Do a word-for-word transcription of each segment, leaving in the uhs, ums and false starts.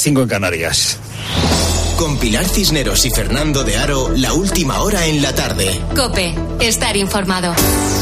cinco en Canarias. Con Pilar Cisneros y Fernando de Aro, la última hora en la tarde. COPE, estar informado.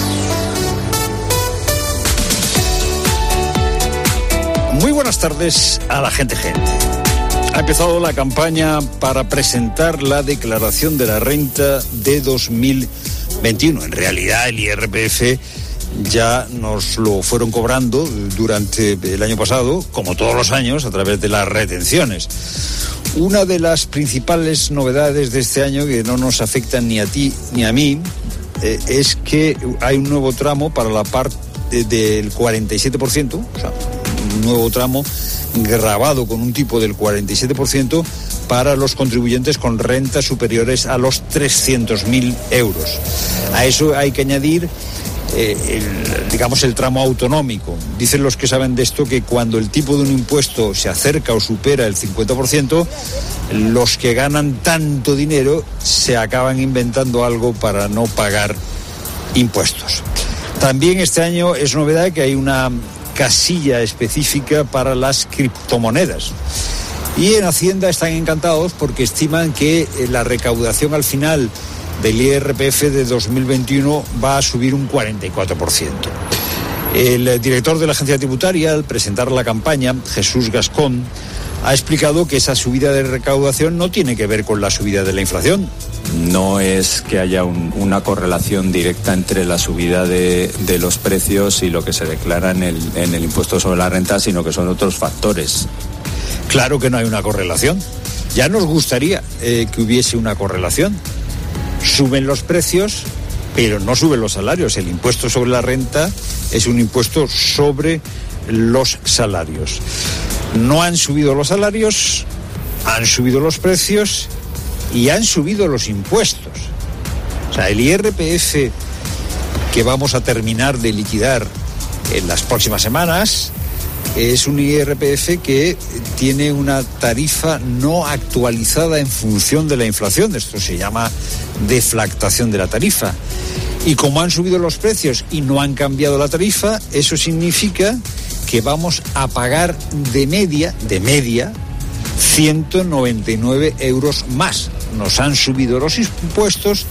Muy buenas tardes a la gente gente. Ha empezado la campaña para presentar la declaración de la renta de dos mil veintiuno. En realidad el I R P F ya nos lo fueron cobrando durante el año pasado, como todos los años, a través de las retenciones. Una de las principales novedades de este año, que no nos afectan ni a ti ni a mí, eh, es que hay un nuevo tramo para la parte de, del cuarenta y siete por ciento, o sea, un nuevo tramo grabado con un tipo del cuarenta y siete por ciento para los contribuyentes con rentas superiores a los trescientos mil euros. A eso hay que añadir Eh, el, digamos el tramo autonómico. Dicen los que saben de esto que cuando el tipo de un impuesto se acerca o supera el cincuenta por ciento, los que ganan tanto dinero se acaban inventando algo para no pagar impuestos. También este año es novedad que hay una casilla específica para las criptomonedas. Y en Hacienda están encantados porque estiman que la recaudación al final del I R P F de dos mil veintiuno va a subir un cuarenta y cuatro por ciento. El director de la agencia tributaria, al presentar la campaña, Jesús Gascón, ha explicado que esa subida de recaudación no tiene que ver con la subida de la inflación. No es que haya un, una correlación directa entre la subida de, de los precios y lo que se declara en el, en el impuesto sobre la renta, sino que son otros factores. Claro que no hay una correlación. Ya nos gustaría eh, que hubiese una correlación. Suben los precios, pero no suben los salarios. El impuesto sobre la renta es un impuesto sobre los salarios. No han subido los salarios, han subido los precios y han subido los impuestos. O sea, el I R P F que vamos a terminar de liquidar en las próximas semanas es un I R P F que tiene una tarifa no actualizada en función de la inflación. Esto se llama deflactación de la tarifa. Y como han subido los precios y no han cambiado la tarifa, eso significa que vamos a pagar de media, de media, ciento noventa y nueve euros más. Nos han subido los impuestos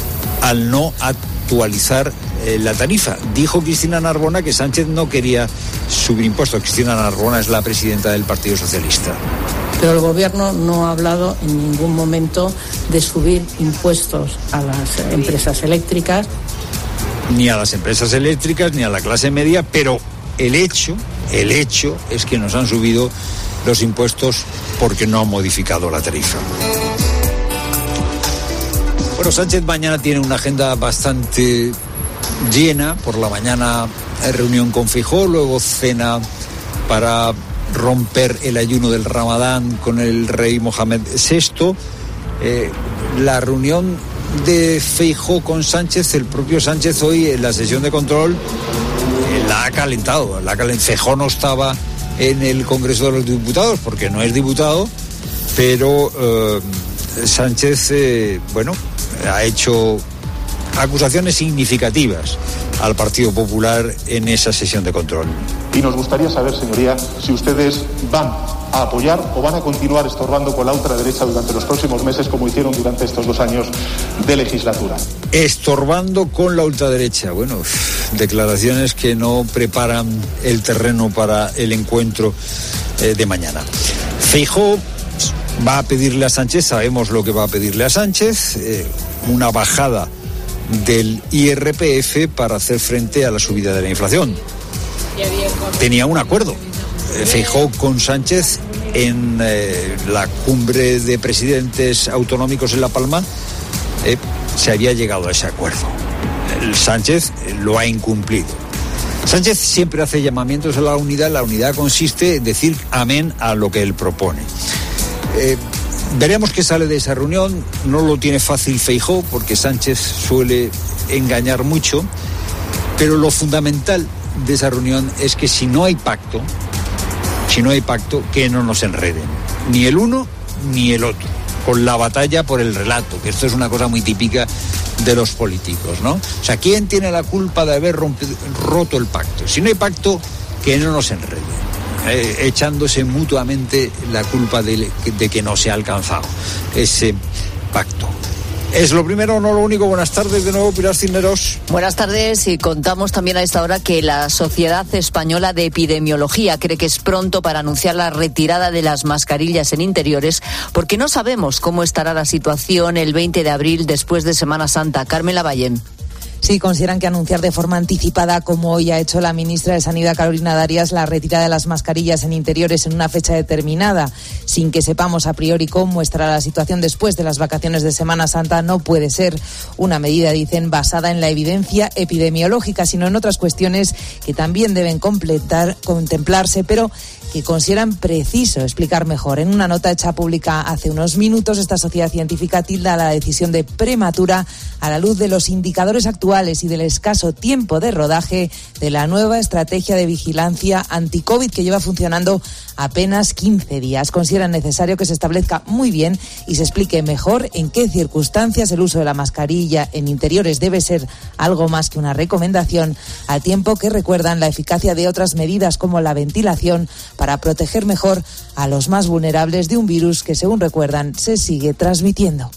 al no actualizar eh, la tarifa. Dijo Cristina Narbona que Sánchez no quería subir impuestos. Cristina Narbona es la presidenta del Partido Socialista. Pero el gobierno no ha hablado en ningún momento de subir impuestos a las empresas eléctricas. Ni a las empresas eléctricas, ni a la clase media, pero el hecho, el hecho es que nos han subido los impuestos porque no han modificado la tarifa. Bueno, Sánchez mañana tiene una agenda bastante llena. Por la mañana hay reunión con Feijóo, luego cena para romper el ayuno del Ramadán con el rey Mohamed sexto. Eh, la reunión de Feijóo con Sánchez, el propio Sánchez hoy en la sesión de control eh, la ha calentado. La calent... Feijóo no estaba en el Congreso de los Diputados porque no es diputado, pero eh, Sánchez, eh, bueno, ha hecho acusaciones significativas al Partido Popular en esa sesión de control. Y nos gustaría saber, señoría, si ustedes van a apoyar o van a continuar estorbando con la ultraderecha durante los próximos meses, como hicieron durante estos dos años de legislatura. Estorbando con la ultraderecha. Bueno, declaraciones que no preparan el terreno para el encuentro eh, de mañana. Feijóo va a pedirle a Sánchez, sabemos lo que va a pedirle a Sánchez, eh, una bajada del I R P F para hacer frente a la subida de la inflación. Tenía un acuerdo eh, Feijóo con Sánchez en eh, la cumbre de presidentes autonómicos en La Palma. Eh, se había llegado a ese acuerdo. El Sánchez lo ha incumplido. Sánchez siempre hace llamamientos a la unidad. La unidad consiste en decir amén a lo que él propone. Eh, Veremos qué sale de esa reunión. No lo tiene fácil Feijóo porque Sánchez suele engañar mucho, pero lo fundamental de esa reunión es que si no hay pacto, si no hay pacto, que no nos enreden, ni el uno ni el otro, con la batalla por el relato, que esto es una cosa muy típica de los políticos, ¿no? O sea, ¿quién tiene la culpa de haber rompido, roto el pacto? Si no hay pacto, que no nos enreden. eh, echándose mutuamente la culpa de, de que no se ha alcanzado ese pacto. Es lo primero, no lo único. Buenas tardes de nuevo, Pilar Cisneros. Buenas tardes, y contamos también a esta hora que la Sociedad Española de Epidemiología cree que es pronto para anunciar la retirada de las mascarillas en interiores, porque no sabemos cómo estará la situación el veinte de abril después de Semana Santa. Carmen Lavalle. Sí, consideran que anunciar de forma anticipada, como hoy ha hecho la ministra de Sanidad, Carolina Darias, la retirada de las mascarillas en interiores en una fecha determinada, sin que sepamos a priori cómo estará la situación después de las vacaciones de Semana Santa, no puede ser una medida, dicen, basada en la evidencia epidemiológica, sino en otras cuestiones que también deben completar, contemplarse, pero que consideran preciso explicar mejor. En una nota hecha pública hace unos minutos, esta sociedad científica tilda la decisión de prematura a la luz de los indicadores actuales y del escaso tiempo de rodaje de la nueva estrategia de vigilancia anti-COVID que lleva funcionando apenas quince días. Consideran necesario que se establezca muy bien y se explique mejor en qué circunstancias el uso de la mascarilla en interiores debe ser algo más que una recomendación, al tiempo que recuerdan la eficacia de otras medidas como la ventilación para proteger mejor a los más vulnerables de un virus que, según recuerdan, se sigue transmitiendo.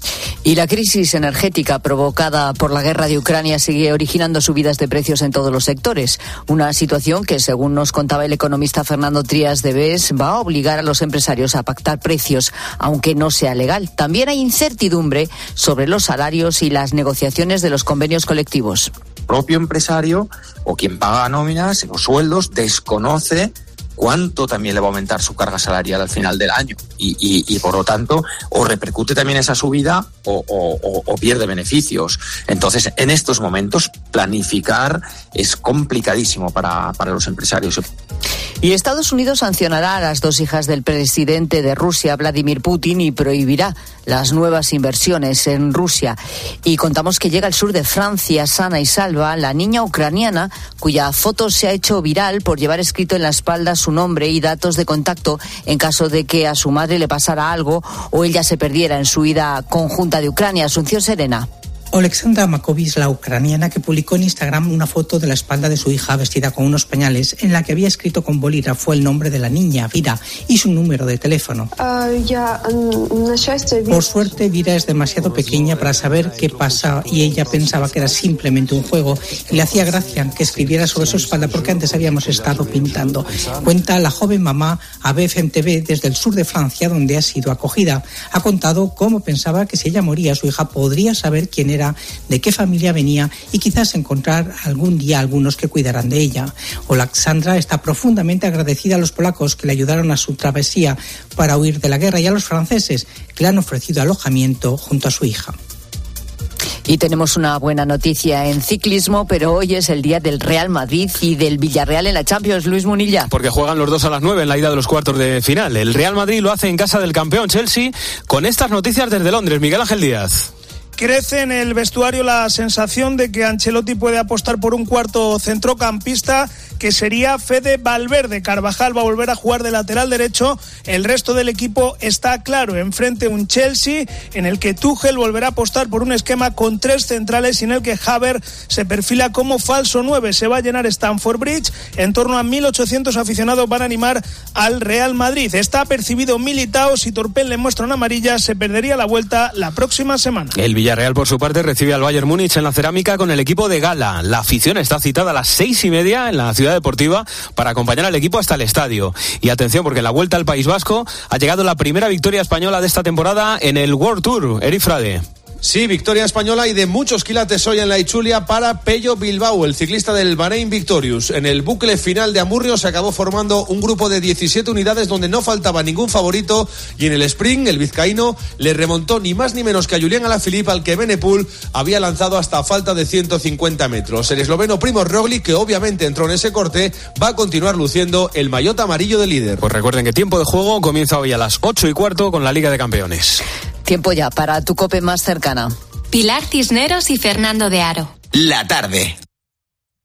Y la crisis energética provocada por la guerra de Ucrania sigue originando subidas de precios en todos los sectores. Una situación que, según nos contaba el economista Fernando Trías de Bes, va a obligar a los empresarios a pactar precios, aunque no sea legal. También hay incertidumbre sobre los salarios y las negociaciones de los convenios colectivos. El propio empresario o quien paga nóminas, los sueldos, desconoce cuánto también le va a aumentar su carga salarial al final del año y, y, y por lo tanto o repercute también esa subida o, o, o pierde beneficios. Entonces, en estos momentos planificar es complicadísimo para, para los empresarios. Y Estados Unidos sancionará a las dos hijas del presidente de Rusia, Vladimir Putin, y prohibirá las nuevas inversiones en Rusia. Y contamos que llega al sur de Francia, sana y salva, la niña ucraniana, cuya foto se ha hecho viral por llevar escrito en la espalda su nombre y datos de contacto en caso de que a su madre le pasara algo o ella se perdiera en su ida conjunta de Ucrania. Asunción Serena. Oleksandra Makovic, la ucraniana, que publicó en Instagram una foto de la espalda de su hija vestida con unos pañales en la que había escrito con bolígrafo el nombre de la niña, Vira, y su número de teléfono. Por suerte, Vira es demasiado pequeña para saber qué pasa y ella pensaba que era simplemente un juego y le hacía gracia que escribiera sobre su espalda porque antes habíamos estado pintando. Cuenta la joven mamá a B F M T V desde el sur de Francia, donde ha sido acogida. Ha contado cómo pensaba que si ella moría, su hija podría saber quién era, de qué familia venía y quizás encontrar algún día algunos que cuidaran de ella. Oleksandra está profundamente agradecida a los polacos que le ayudaron a su travesía para huir de la guerra y a los franceses que le han ofrecido alojamiento junto a su hija. Y tenemos una buena noticia en ciclismo, pero hoy es el día del Real Madrid y del Villarreal en la Champions. Luis Munilla. Porque juegan los dos a las nueve en la ida de los cuartos de final. El Real Madrid lo hace en casa del campeón Chelsea con estas noticias desde Londres. Miguel Ángel Díaz. Crece en el vestuario la sensación de que Ancelotti puede apostar por un cuarto centrocampista, que sería Fede Valverde. Carvajal va a volver a jugar de lateral derecho. El resto del equipo está claro. Enfrente un Chelsea en el que Tuchel volverá a apostar por un esquema con tres centrales y en el que Havertz se perfila como falso nueve. Se va a llenar Stamford Bridge. En torno a mil ochocientos aficionados van a animar al Real Madrid. Está apercibido Militao. Si Torpel le muestra una amarilla, se perdería la vuelta la próxima semana. El Villarreal, por su parte, recibe al Bayern Múnich en la Cerámica con el equipo de gala. La afición está citada a las seis y media en la ciudad deportiva para acompañar al equipo hasta el estadio. Y atención, porque en la vuelta al País Vasco ha llegado la primera victoria española de esta temporada en el World Tour. Eric Frade. Sí, victoria española y de muchos quilates hoy en la Itzulia para Pello Bilbao, el ciclista del Bahrein Victorious. En el bucle final de Amurrio se acabó formando un grupo de diecisiete unidades donde no faltaba ningún favorito y en el sprint el vizcaíno le remontó ni más ni menos que a Julián Alaphilippe, al que Benepul había lanzado hasta a falta de ciento cincuenta metros. El esloveno Primož Roglič, que obviamente entró en ese corte, va a continuar luciendo el maillot amarillo de líder. Pues recuerden que tiempo de juego comienza hoy a las ocho y cuarto con la Liga de Campeones. Tiempo ya para tu COPE más cercana. Pilar Cisneros y Fernando de Aro. La tarde.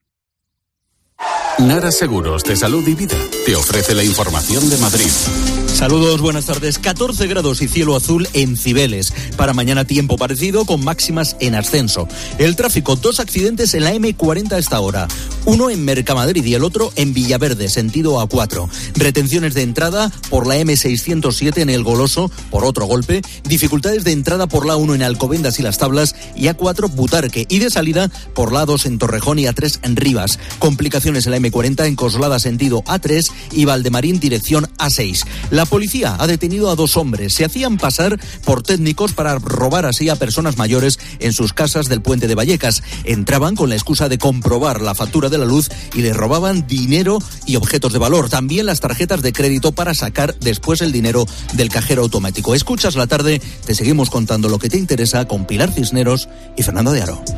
Nara Seguros de Salud y Vida te ofrece la información de Madrid. Saludos, buenas tardes. catorce grados y cielo azul en Cibeles. Para mañana tiempo parecido con máximas en ascenso. El tráfico, dos accidentes en la eme cuarenta a esta hora. Uno en Mercamadrid y el otro en Villaverde, sentido A cuatro. Retenciones de entrada por la eme seiscientos siete en El Goloso, por otro golpe. Dificultades de entrada por la A uno en Alcobendas y Las Tablas y A cuatro Butarque. Y de salida por la A dos en Torrejón y A tres en Rivas. Complicaciones en la eme cuarenta en Coslada, sentido A tres y Valdemarín, dirección A seis. La policía ha detenido a dos hombres. Se hacían pasar por técnicos para robar así a personas mayores en sus casas del puente de Vallecas. Entraban con la excusa de comprobar la factura de la luz y les robaban dinero y objetos de valor. También las tarjetas de crédito para sacar después el dinero del cajero automático. Escuchas la tarde, te seguimos contando lo que te interesa con Pilar Cisneros y Fernando de Aro.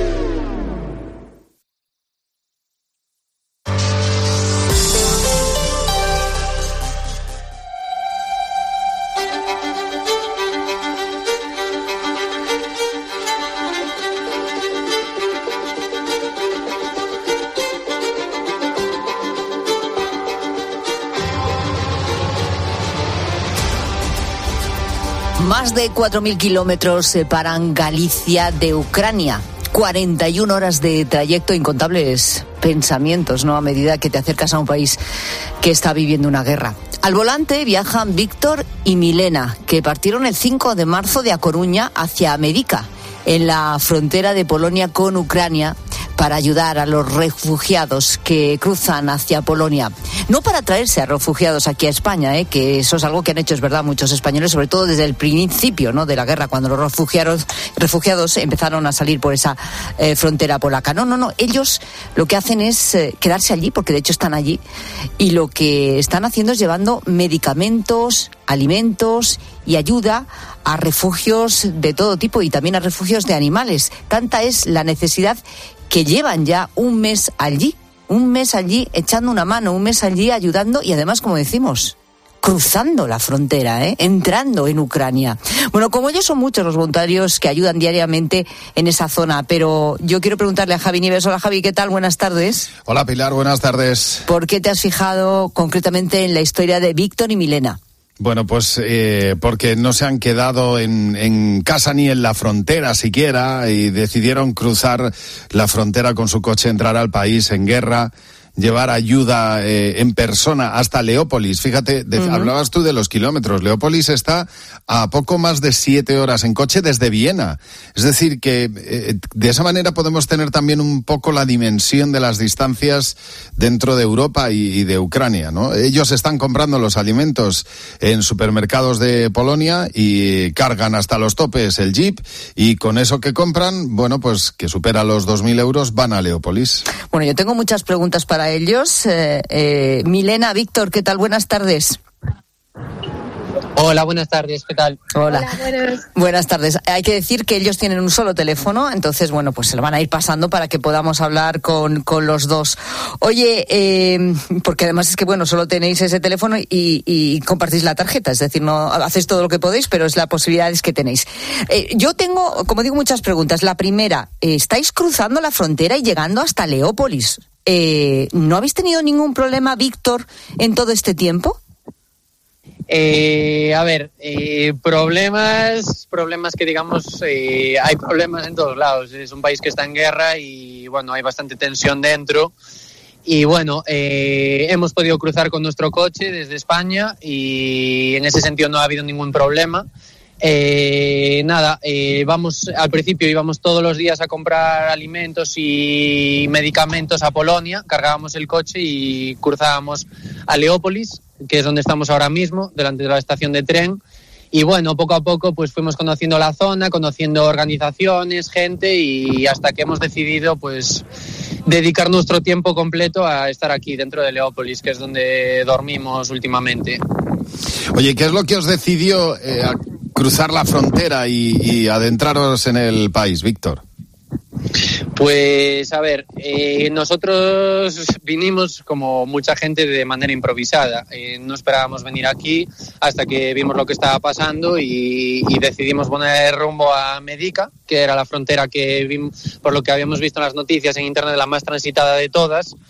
Más de cuatro mil kilómetros separan Galicia de Ucrania. cuarenta y una horas de trayecto, incontables pensamientos, ¿no? A medida que te acercas a un país que está viviendo una guerra. Al volante viajan Víctor y Milena, que partieron el cinco de marzo de A Coruña hacia Medica, en la frontera de Polonia con Ucrania, para ayudar a los refugiados que cruzan hacia Polonia. No para traerse a refugiados aquí a España, ¿eh? Que eso es algo que han hecho, es verdad, muchos españoles, sobre todo desde el principio, ¿no?, de la guerra, cuando los refugiados, refugiados empezaron a salir por esa eh, frontera polaca. No, no, no, ellos lo que hacen es eh, quedarse allí, porque de hecho están allí, y lo que están haciendo es llevando medicamentos, alimentos y ayuda a refugios de todo tipo y también a refugios de animales. Tanta es la necesidad que llevan ya un mes allí, un mes allí echando una mano, un mes allí ayudando y además, como decimos, cruzando la frontera, ¿eh? Entrando en Ucrania. Bueno, como ellos son muchos los voluntarios que ayudan diariamente en esa zona, pero yo quiero preguntarle a Javi Nieves. Hola Javi, ¿qué tal? Buenas tardes. Hola Pilar, buenas tardes. ¿Por qué te has fijado concretamente en la historia de Víctor y Milena? Bueno, pues eh, porque no se han quedado en, en casa ni en la frontera siquiera y decidieron cruzar la frontera con su coche, entrar al país en guerra, llevar ayuda eh, en persona hasta Leópolis. Fíjate, de, uh-huh. hablabas tú de los kilómetros. Leópolis está a poco más de siete horas en coche desde Viena. Es decir, que eh, de esa manera podemos tener también un poco la dimensión de las distancias dentro de Europa y, y de Ucrania, ¿no? Ellos están comprando los alimentos en supermercados de Polonia y cargan hasta los topes el jeep y con eso que compran, bueno, pues que supera los dos mil euros, van a Leópolis. Bueno, yo tengo muchas preguntas para ellos. Eh, eh, Milena, Víctor, ¿qué tal? Buenas tardes. Hola, buenas tardes, ¿qué tal? Hola. Hola, buenas. Buenas tardes. Hay que decir que ellos tienen un solo teléfono, entonces, bueno, pues se lo van a ir pasando para que podamos hablar con, con los dos. Oye, eh, porque además es que, bueno, solo tenéis ese teléfono y, y compartís la tarjeta, es decir, no hacéis todo lo que podéis, pero es la posibilidad es que tenéis. Eh, yo tengo, como digo, muchas preguntas. La primera, eh, ¿estáis cruzando la frontera y llegando hasta Leópolis? Eh, ¿No habéis tenido ningún problema, Víctor, en todo este tiempo? Eh, a ver, eh, problemas, problemas que digamos, eh, hay problemas en todos lados. Es un país que está en guerra y bueno, hay bastante tensión dentro. Y bueno, eh, hemos podido cruzar con nuestro coche desde España y en ese sentido no ha habido ningún problema. Eh, nada, eh, vamos, al principio íbamos todos los días a comprar alimentos y medicamentos a Polonia, cargábamos el coche y cruzábamos a Leópolis, que es donde estamos ahora mismo, delante de la estación de tren. Y bueno, poco a poco pues fuimos conociendo la zona, conociendo organizaciones, gente y hasta que hemos decidido pues dedicar nuestro tiempo completo a estar aquí dentro de Leópolis, que es donde dormimos últimamente. Oye, ¿qué es lo que os decidió eh, a cruzar la frontera y, y adentraros en el país, Víctor? Pues a ver, eh, nosotros vinimos como mucha gente de manera improvisada. Eh, no esperábamos venir aquí hasta que vimos lo que estaba pasando y, y decidimos poner rumbo a Medica, que era la frontera que vimos, por lo que habíamos visto en las noticias en internet, la más transitada de todas.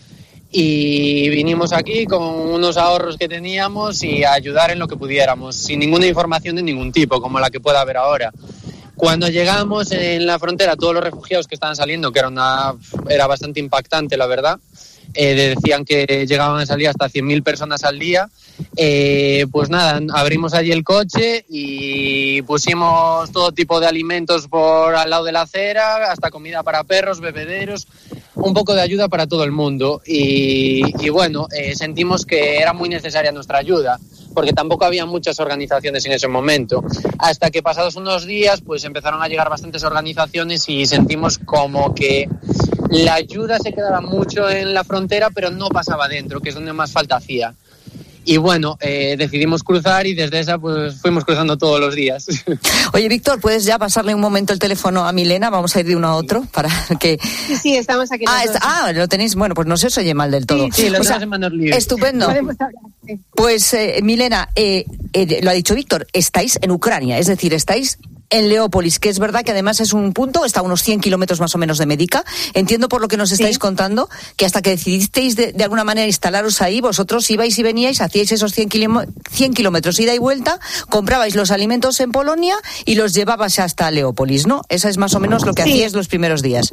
y vinimos aquí con unos ahorros que teníamos y a ayudar en lo que pudiéramos, sin ninguna información de ningún tipo, como la que pueda haber ahora. Cuando llegamos en la frontera, todos los refugiados que estaban saliendo, que era, una, era bastante impactante, la verdad, eh, decían que llegaban a salir hasta cien mil personas al día, eh, pues nada, abrimos allí el coche y pusimos todo tipo de alimentos por al lado de la acera, hasta comida para perros, bebederos, un poco de ayuda para todo el mundo y, y bueno, eh, sentimos que era muy necesaria nuestra ayuda, porque tampoco había muchas organizaciones en ese momento, hasta que pasados unos días pues empezaron a llegar bastantes organizaciones y sentimos como que la ayuda se quedaba mucho en la frontera pero no pasaba dentro, que es donde más falta hacía. Y bueno, eh, decidimos cruzar y desde esa pues fuimos cruzando todos los días. Oye, Víctor, ¿puedes ya pasarle un momento el teléfono a Milena? Vamos a ir de uno a otro para que... Sí, sí, estamos aquí. Ah, está, ah, lo tenéis, bueno, pues no se os oye mal del todo. Sí, sí, lo o tenemos sea, en manos libres. Estupendo. Podemos hablar, sí. Pues, eh, Milena, eh, eh, lo ha dicho Víctor, estáis en Ucrania, es decir, estáis en Leópolis, que es verdad que además es un punto, está a unos cien kilómetros más o menos de Médica. Entiendo por lo que nos estáis sí. contando, que hasta que decidisteis de, de alguna manera instalaros ahí, vosotros ibais y veníais, hacíais esos cien kilómetros ida y vuelta, comprabais los alimentos en Polonia y los llevabais hasta Leópolis, ¿no? Eso es más o menos lo que sí. hacíais los primeros días.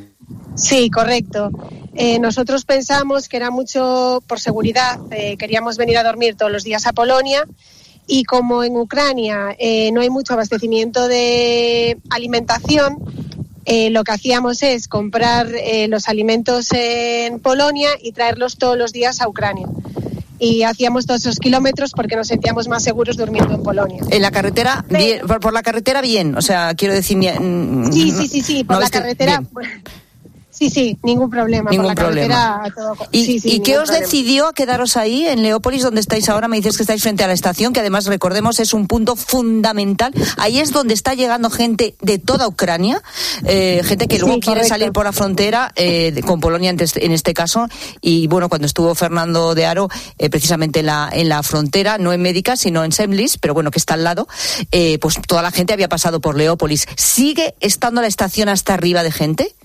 Sí, correcto. Eh, nosotros pensamos que era mucho por seguridad, eh, queríamos venir a dormir todos los días a Polonia. Y como en Ucrania eh, no hay mucho abastecimiento de alimentación, eh, lo que hacíamos es comprar eh, los alimentos en Polonia y traerlos todos los días a Ucrania. Y hacíamos todos esos kilómetros porque nos sentíamos más seguros durmiendo en Polonia. En la carretera, bien, por, por la carretera bien, o sea, quiero decir... Sí, sí, sí, sí, por no la carretera... Sí, sí, ningún problema. Ningún por la problema. Todo... ¿Y, sí, sí, ¿y qué os problema. decidió a quedaros ahí en Leópolis, donde estáis ahora? Me dices que estáis frente a la estación, que además, recordemos, es un punto fundamental. Ahí es donde está llegando gente de toda Ucrania, eh, gente que luego sí, quiere correcto. salir por la frontera, eh, con Polonia en este, en este caso. Y bueno, cuando estuvo Fernando de Aro, eh, precisamente en la, en la frontera, no en Médica, sino en Semlis, pero bueno, que está al lado, eh, pues toda la gente había pasado por Leópolis. ¿Sigue estando la estación hasta arriba de gente?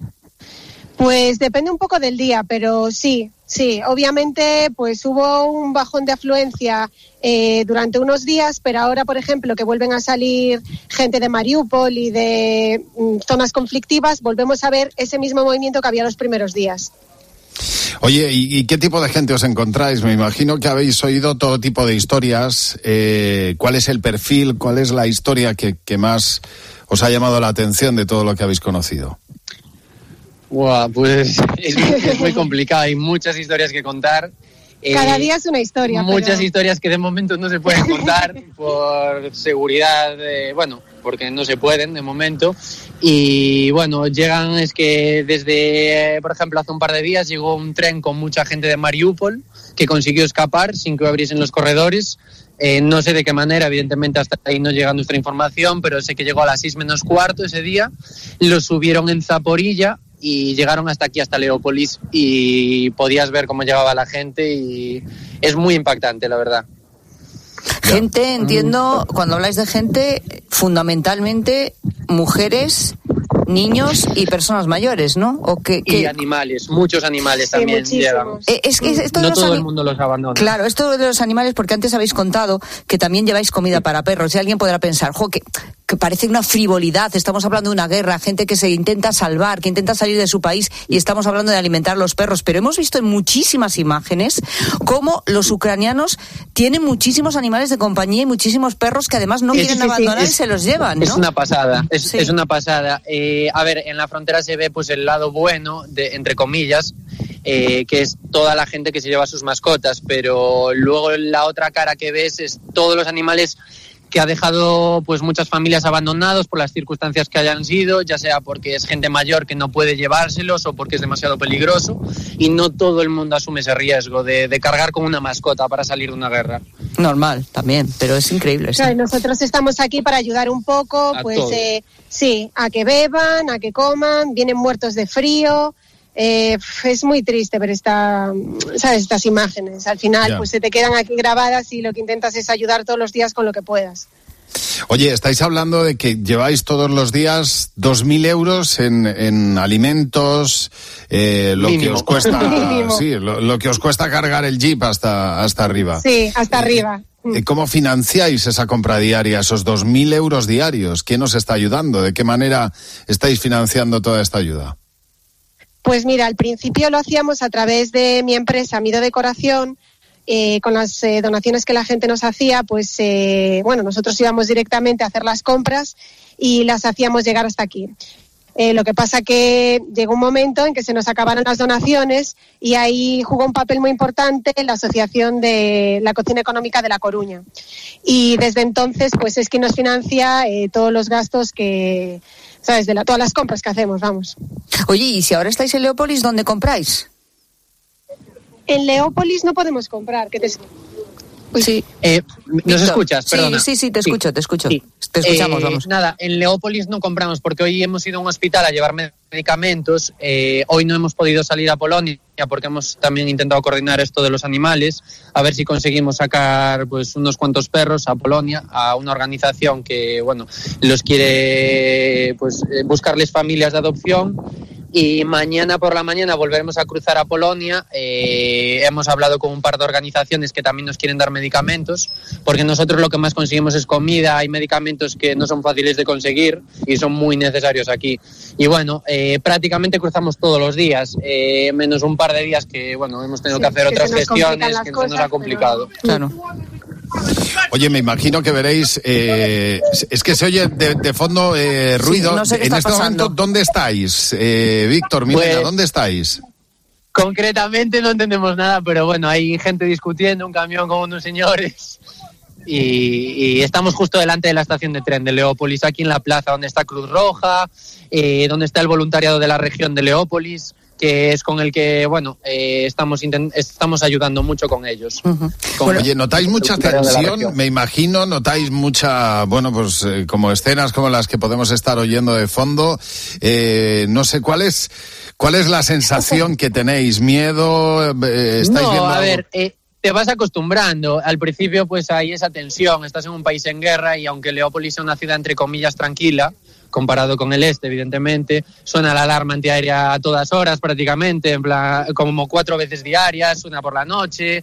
Pues depende un poco del día, pero sí, sí. Obviamente, pues hubo un bajón de afluencia eh, durante unos días, pero ahora, por ejemplo, que vuelven a salir gente de Mariupol y de mm, zonas conflictivas, volvemos a ver ese mismo movimiento que había los primeros días. Oye, ¿y, y qué tipo de gente os encontráis? Me imagino que habéis oído todo tipo de historias. Eh, ¿Cuál es el perfil, cuál es la historia que, que más os ha llamado la atención de todo lo que habéis conocido? Wow, pues es, es muy complicado, hay muchas historias que contar. Cada eh, día es una historia. Muchas pero... historias que de momento no se pueden contar por seguridad, eh, bueno, porque no se pueden de momento. Y bueno, llegan, es que desde, eh, por ejemplo, hace un par de días llegó un tren con mucha gente de Mariupol que consiguió escapar sin que abriesen los corredores. Eh, no sé de qué manera, evidentemente hasta ahí no llega nuestra información, pero sé que llegó a las seis menos cuarto ese día. Lo subieron en Zaporilla y llegaron hasta aquí, hasta Leópolis, y podías ver cómo llegaba la gente y es muy impactante, la verdad. Gente, entiendo, cuando habláis de gente, fundamentalmente mujeres, niños y personas mayores, ¿no? ¿O que, que... Y animales, muchos animales sí, también muchísimos. llegan. Eh, es que esto no de los todo anim... el mundo los abandona. Claro, esto de los animales, porque antes habéis contado que también lleváis comida para perros, y alguien podrá pensar, jo, que, que parece una frivolidad, estamos hablando de una guerra, gente que se intenta salvar, que intenta salir de su país, y estamos hablando de alimentar a los perros, pero hemos visto en muchísimas imágenes cómo los ucranianos tienen muchísimos animales de compañía y muchísimos perros que además no es, quieren sí, abandonar es, y se los llevan, ¿no? Es una pasada, es, sí. es una pasada. Eh, a ver, en la frontera se ve pues el lado bueno, de, entre comillas, eh, que es toda la gente que se lleva sus mascotas, pero luego la otra cara que ves es todos los animales que ha dejado pues muchas familias abandonados por las circunstancias que hayan sido, ya sea porque es gente mayor que no puede llevárselos o porque es demasiado peligroso, y no todo el mundo asume ese riesgo de, de cargar con una mascota para salir de una guerra. Normal, también, pero es increíble. Claro, ¿sí? Nosotros estamos aquí para ayudar un poco, a pues eh, sí, a que beban, a que coman, vienen muertos de frío. Eh, es muy triste ver esta, ¿sabes? Estas imágenes. Al final, yeah. pues se te quedan aquí grabadas y lo que intentas es ayudar todos los días con lo que puedas. Oye, estáis hablando de que lleváis todos los días dos mil euros en, en alimentos, eh, lo Mínimo. que os cuesta, sí, lo, lo que os cuesta cargar el jeep hasta, hasta arriba. Sí, hasta eh, arriba. ¿Cómo financiáis esa compra diaria, esos dos mil euros diarios? ¿Quién os está ayudando? ¿De qué manera estáis financiando toda esta ayuda? Pues mira, al principio lo hacíamos a través de mi empresa, Mido Decoración, eh, con las eh, donaciones que la gente nos hacía, pues eh, bueno, nosotros íbamos directamente a hacer las compras y las hacíamos llegar hasta aquí. Eh, lo que pasa que llegó un momento en que se nos acabaron las donaciones y ahí jugó un papel muy importante la Asociación de la Cocina Económica de La Coruña. Y desde entonces, pues es quien nos financia eh, todos los gastos que, ¿sabes? De la, todas las compras que hacemos, vamos. Oye, ¿y si ahora estáis en Leópolis, dónde compráis? En Leópolis no podemos comprar, que te... Uy. Sí. Eh, ¿Nos Víctor, escuchas? Perdona. Sí, sí, sí, te escucho, sí. te escucho. Sí. Te escuchamos, eh, vamos. Nada, en Leópolis no compramos porque hoy hemos ido a un hospital a llevar medicamentos. Eh, hoy no hemos podido salir a Polonia porque hemos también intentado coordinar esto de los animales, a ver si conseguimos sacar pues unos cuantos perros a Polonia, a una organización que, bueno, los quiere pues buscarles familias de adopción. Y mañana por la mañana volveremos a cruzar a Polonia. Eh, hemos hablado con un par de organizaciones que también nos quieren dar medicamentos, porque nosotros lo que más conseguimos es comida. Hay medicamentos que no son fáciles de conseguir y son muy necesarios aquí. Y bueno, eh, prácticamente cruzamos todos los días, eh, menos un par de días que bueno hemos tenido sí, que hacer que otras gestiones que cosas, nos ha complicado. Pero... Claro. Oye, me imagino que veréis, eh, es que se oye de, de fondo eh, ruido. Sí, no sé qué en está este pasando. momento, ¿dónde estáis? Eh, Víctor, Milena, pues, ¿dónde estáis? Concretamente no entendemos nada, pero bueno, hay gente discutiendo, un camión con unos señores y, y estamos justo delante de la estación de tren de Leópolis, aquí en la plaza donde está Cruz Roja, eh, donde está el voluntariado de la región de Leópolis, que es con el que, bueno, eh, estamos intent- estamos ayudando mucho con ellos. Uh-huh. Con bueno, oye, ¿notáis mucha tensión? Me imagino, ¿notáis mucha, bueno, pues eh, como escenas como las que podemos estar oyendo de fondo? Eh, no sé, ¿cuál es, cuál es la sensación que tenéis? ¿Miedo? Eh, ¿Estáis no, viendo a algo? ver... Eh, te vas acostumbrando. Al principio pues hay esa tensión, estás en un país en guerra y aunque Leópolis sea una ciudad entre comillas tranquila, comparado con el este, evidentemente, suena la alarma antiaérea a todas horas prácticamente, en plan, como cuatro veces diarias, una por la noche.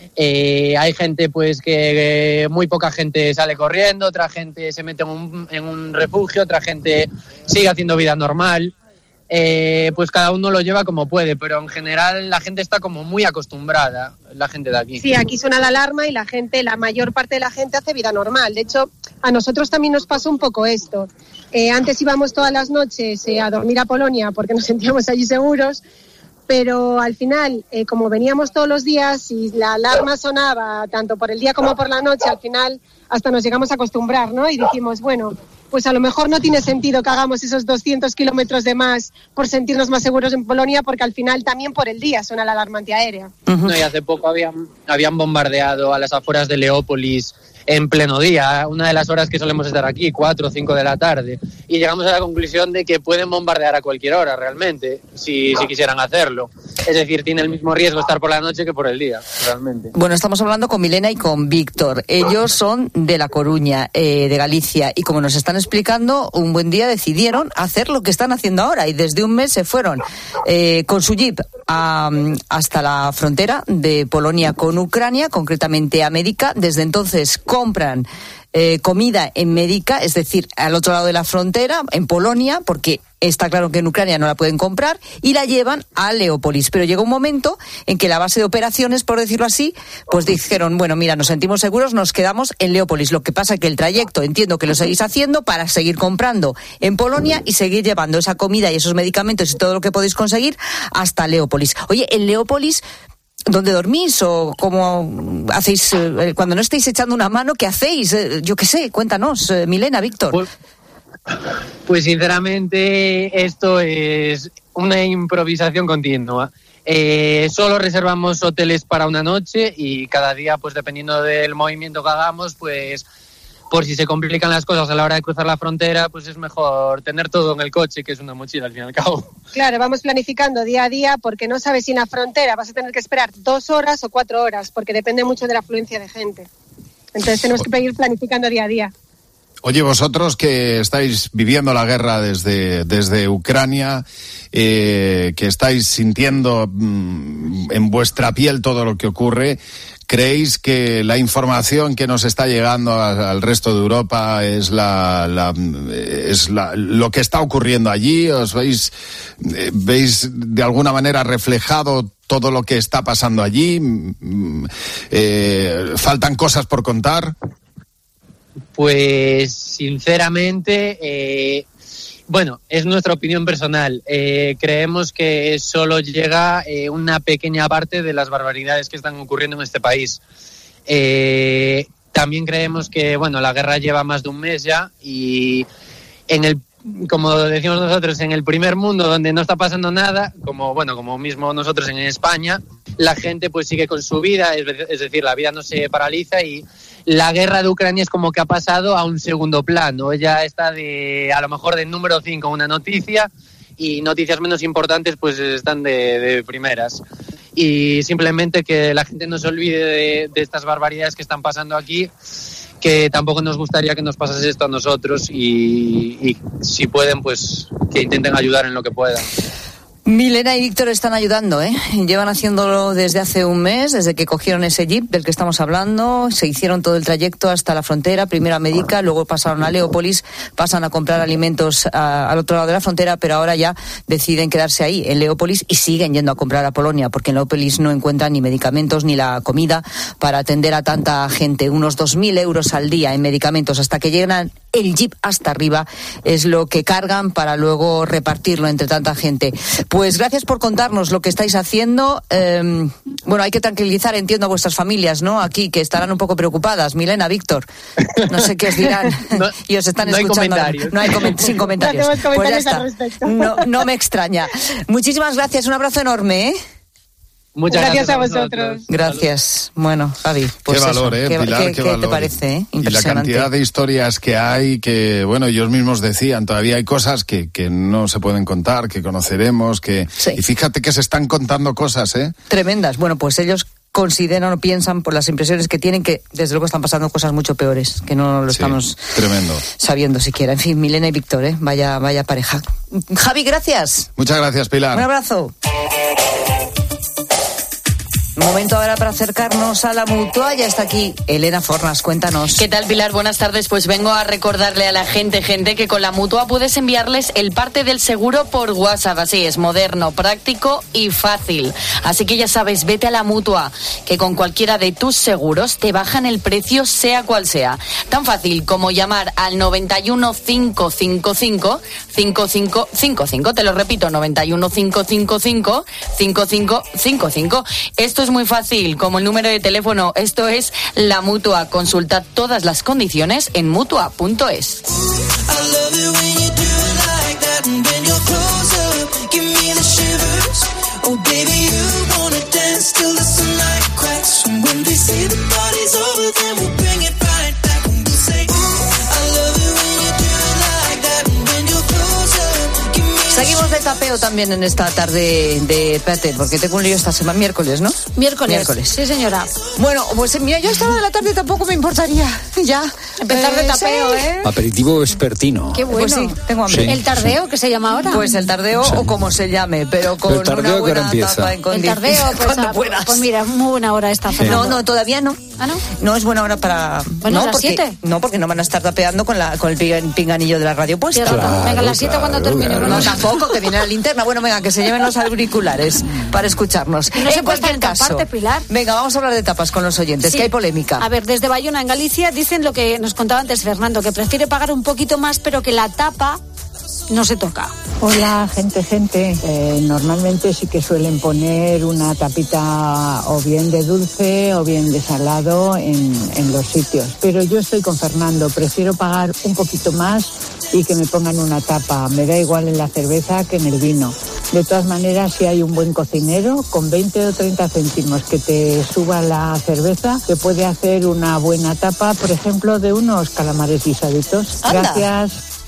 Eh, hay gente pues que eh, muy poca gente sale corriendo, otra gente se mete en un, en un refugio, otra gente sigue haciendo vida normal. Eh, pues cada uno lo lleva como puede, pero en general la gente está como muy acostumbrada, la gente de aquí. Sí, aquí suena la alarma y la gente, la mayor parte de la gente hace vida normal. De hecho, a nosotros también nos pasó un poco esto. Eh, antes íbamos todas las noches eh, a dormir a Polonia porque nos sentíamos allí seguros, pero al final, eh, como veníamos todos los días y la alarma sonaba tanto por el día como por la noche, al final hasta nos llegamos a acostumbrar, ¿no? Y dijimos, bueno, pues a lo mejor no tiene sentido que hagamos esos doscientos kilómetros de más por sentirnos más seguros en Polonia, porque al final también por el día suena la alarma antiaérea. Uh-huh. No, y hace poco habían, habían bombardeado a las afueras de Leópolis en pleno día, una de las horas que solemos estar aquí, cuatro o cinco de la tarde, y llegamos a la conclusión de que pueden bombardear a cualquier hora realmente, si, si quisieran hacerlo. Es decir, tiene el mismo riesgo estar por la noche que por el día, realmente. Bueno, estamos hablando con Milena y con Víctor. Ellos son de La Coruña, eh, de Galicia, y como nos están explicando, un buen día decidieron hacer lo que están haciendo ahora, y desde un mes se fueron eh, con su jeep a, hasta la frontera de Polonia con Ucrania, concretamente a Medica. Desde entonces compran eh, comida en Medica, es decir, al otro lado de la frontera, en Polonia, porque está claro que en Ucrania no la pueden comprar, y la llevan a Leópolis. Pero llegó un momento en que la base de operaciones, por decirlo así, pues dijeron, bueno, mira, nos sentimos seguros, nos quedamos en Leópolis. Lo que pasa es que el trayecto, entiendo que lo seguís haciendo para seguir comprando en Polonia y seguir llevando esa comida y esos medicamentos y todo lo que podéis conseguir hasta Leópolis. Oye, en Leópolis, ¿dónde dormís o cómo hacéis eh, cuando no estáis echando una mano? ¿Qué hacéis? Eh, yo qué sé, cuéntanos, eh, Milena, Víctor. Pues, pues sinceramente esto es una improvisación continua. Eh, solo reservamos hoteles para una noche y cada día, pues dependiendo del movimiento que hagamos, pues por si se complican las cosas a la hora de cruzar la frontera, pues es mejor tener todo en el coche, que es una mochila al fin y al cabo. Claro, vamos planificando día a día porque no sabes si en la frontera vas a tener que esperar dos horas o cuatro horas, porque depende mucho de la afluencia de gente. Entonces tenemos que ir planificando día a día. Oye, vosotros que estáis viviendo la guerra desde, desde Ucrania, eh, que estáis sintiendo mmm, en vuestra piel todo lo que ocurre, ¿creéis que la información que nos está llegando a, al resto de Europa es la, la es la, lo que está ocurriendo allí? ¿Os veis, eh, veis de alguna manera reflejado todo lo que está pasando allí? Eh, ¿Faltan cosas por contar? Pues sinceramente, eh, bueno, es nuestra opinión personal. Eh, creemos que solo llega eh, una pequeña parte de las barbaridades que están ocurriendo en este país. Eh, también creemos que, bueno, la guerra lleva más de un mes ya y en el, como decimos nosotros, en el primer mundo donde no está pasando nada, como bueno, como mismo nosotros en España, la gente pues sigue con su vida, es, es decir, la vida no se paraliza y la guerra de Ucrania es como que ha pasado a un segundo plano. Ya está de, a lo mejor de número cinco una noticia y noticias menos importantes pues están de, de primeras. Y simplemente que la gente no se olvide de, de estas barbaridades que están pasando aquí, que tampoco nos gustaría que nos pasase esto a nosotros y, y si pueden pues que intenten ayudar en lo que puedan. Milena y Víctor están ayudando, ¿eh? Llevan haciéndolo desde hace un mes, desde que cogieron ese jeep del que estamos hablando, se hicieron todo el trayecto hasta la frontera, primero a Medica, luego pasaron a Leópolis, pasan a comprar alimentos a, al otro lado de la frontera, pero ahora ya deciden quedarse ahí, en Leópolis, y siguen yendo a comprar a Polonia, porque en Leópolis no encuentran ni medicamentos ni la comida para atender a tanta gente. Unos dos mil euros al día en medicamentos hasta que llegan el jeep hasta arriba es lo que cargan para luego repartirlo entre tanta gente. Pues gracias por contarnos lo que estáis haciendo. Eh, bueno, hay que tranquilizar, entiendo, a vuestras familias, ¿no? Aquí, que estarán un poco preocupadas. Milena, Víctor, no sé qué os dirán. No, y os están no escuchando. Hay comentarios. No hay comentarios. Sin comentarios. No pues ya está. al respecto. No, no me extraña. Muchísimas gracias. Un abrazo enorme, ¿eh? Muchas gracias, gracias a vosotros. vosotros. Gracias. Bueno, Javi, pues qué valor, eso. ¿eh, ¿Qué, Pilar? qué, Qué, qué valor. te parece? ¿Eh? Y la Impresionante. cantidad de historias que hay, que, bueno, ellos mismos decían, todavía hay cosas que, que no se pueden contar, que conoceremos, que... Sí. Y fíjate que se están contando cosas, ¿eh? Tremendas. Bueno, pues ellos consideran o piensan, por las impresiones que tienen, que desde luego están pasando cosas mucho peores, que no lo Sí, estamos tremendo. sabiendo siquiera. En fin, Milena y Víctor, ¿eh? Vaya, vaya pareja. Javi, gracias. Muchas gracias, Pilar. Un abrazo. Momento ahora para acercarnos a la Mutua. Ya está aquí Elena Fornas, cuéntanos. ¿Qué tal, Pilar? Buenas tardes. Pues vengo a recordarle a la gente, gente, que con la Mutua puedes enviarles el parte del seguro por WhatsApp. Así es, moderno, práctico y fácil. Así que ya sabes, vete a la Mutua, que con cualquiera de tus seguros te bajan el precio sea cual sea. Tan fácil como llamar al noventa y uno, cinco cinco cinco, cinco cinco cinco cinco. Te lo repito, noventa y uno, cinco cinco cinco, cinco cinco cinco cinco. Esto es muy fácil, como el número de teléfono. Esto es la Mutua. Consulta todas las condiciones en mutua punto es. Seguimos de tapeo también en esta tarde de Pate, porque tengo un lío esta semana, miércoles, ¿no? Miércoles. Miércoles. Sí, señora. Bueno, pues mira, yo esta hora de la tarde tampoco me importaría ya empezar de tapeo, sí. ¿eh? Aperitivo vespertino. Qué bueno. Pues sí, tengo hambre. Sí. El tardeo, que se llama ahora. Pues el tardeo Sí. o como se llame, pero con El tardeo, una ¿a qué hora buena empieza? tapa en El condiciones. tardeo, pues, Cuando a- puedas. pues mira, muy buena hora esta, No, Fernando. no, todavía no. ¿Ah, no? No es buena hora para... Bueno, no, a las porque, siete. no, porque no van a estar tapeando con, la, con el ping- pinganillo de la radio puesta. Tienes razón. Claro, Venga, a las siete claro, cuando termine. claro. No, tampoco, que viene la linterna. Bueno, venga, que se lleven los auriculares para escucharnos. Y no se En puede cualquier caso, taparte, Pilar. venga, vamos a hablar de tapas con los oyentes, Sí. que hay polémica. A ver, desde Bayona, en Galicia, dicen lo que nos contaba antes Fernando, que prefiere pagar un poquito más, pero que la tapa no se toca. Hola, gente, gente. Eh, normalmente sí que suelen poner una tapita o bien de dulce o bien de salado en, en los sitios. Pero yo estoy con Fernando, prefiero pagar un poquito más y que me pongan una tapa. Me da igual en la cerveza que en el vino. De todas maneras, si hay un buen cocinero, con veinte o treinta céntimos que te suba la cerveza, te puede hacer una buena tapa, por ejemplo, de unos calamares guisaditos. Anda. Gracias.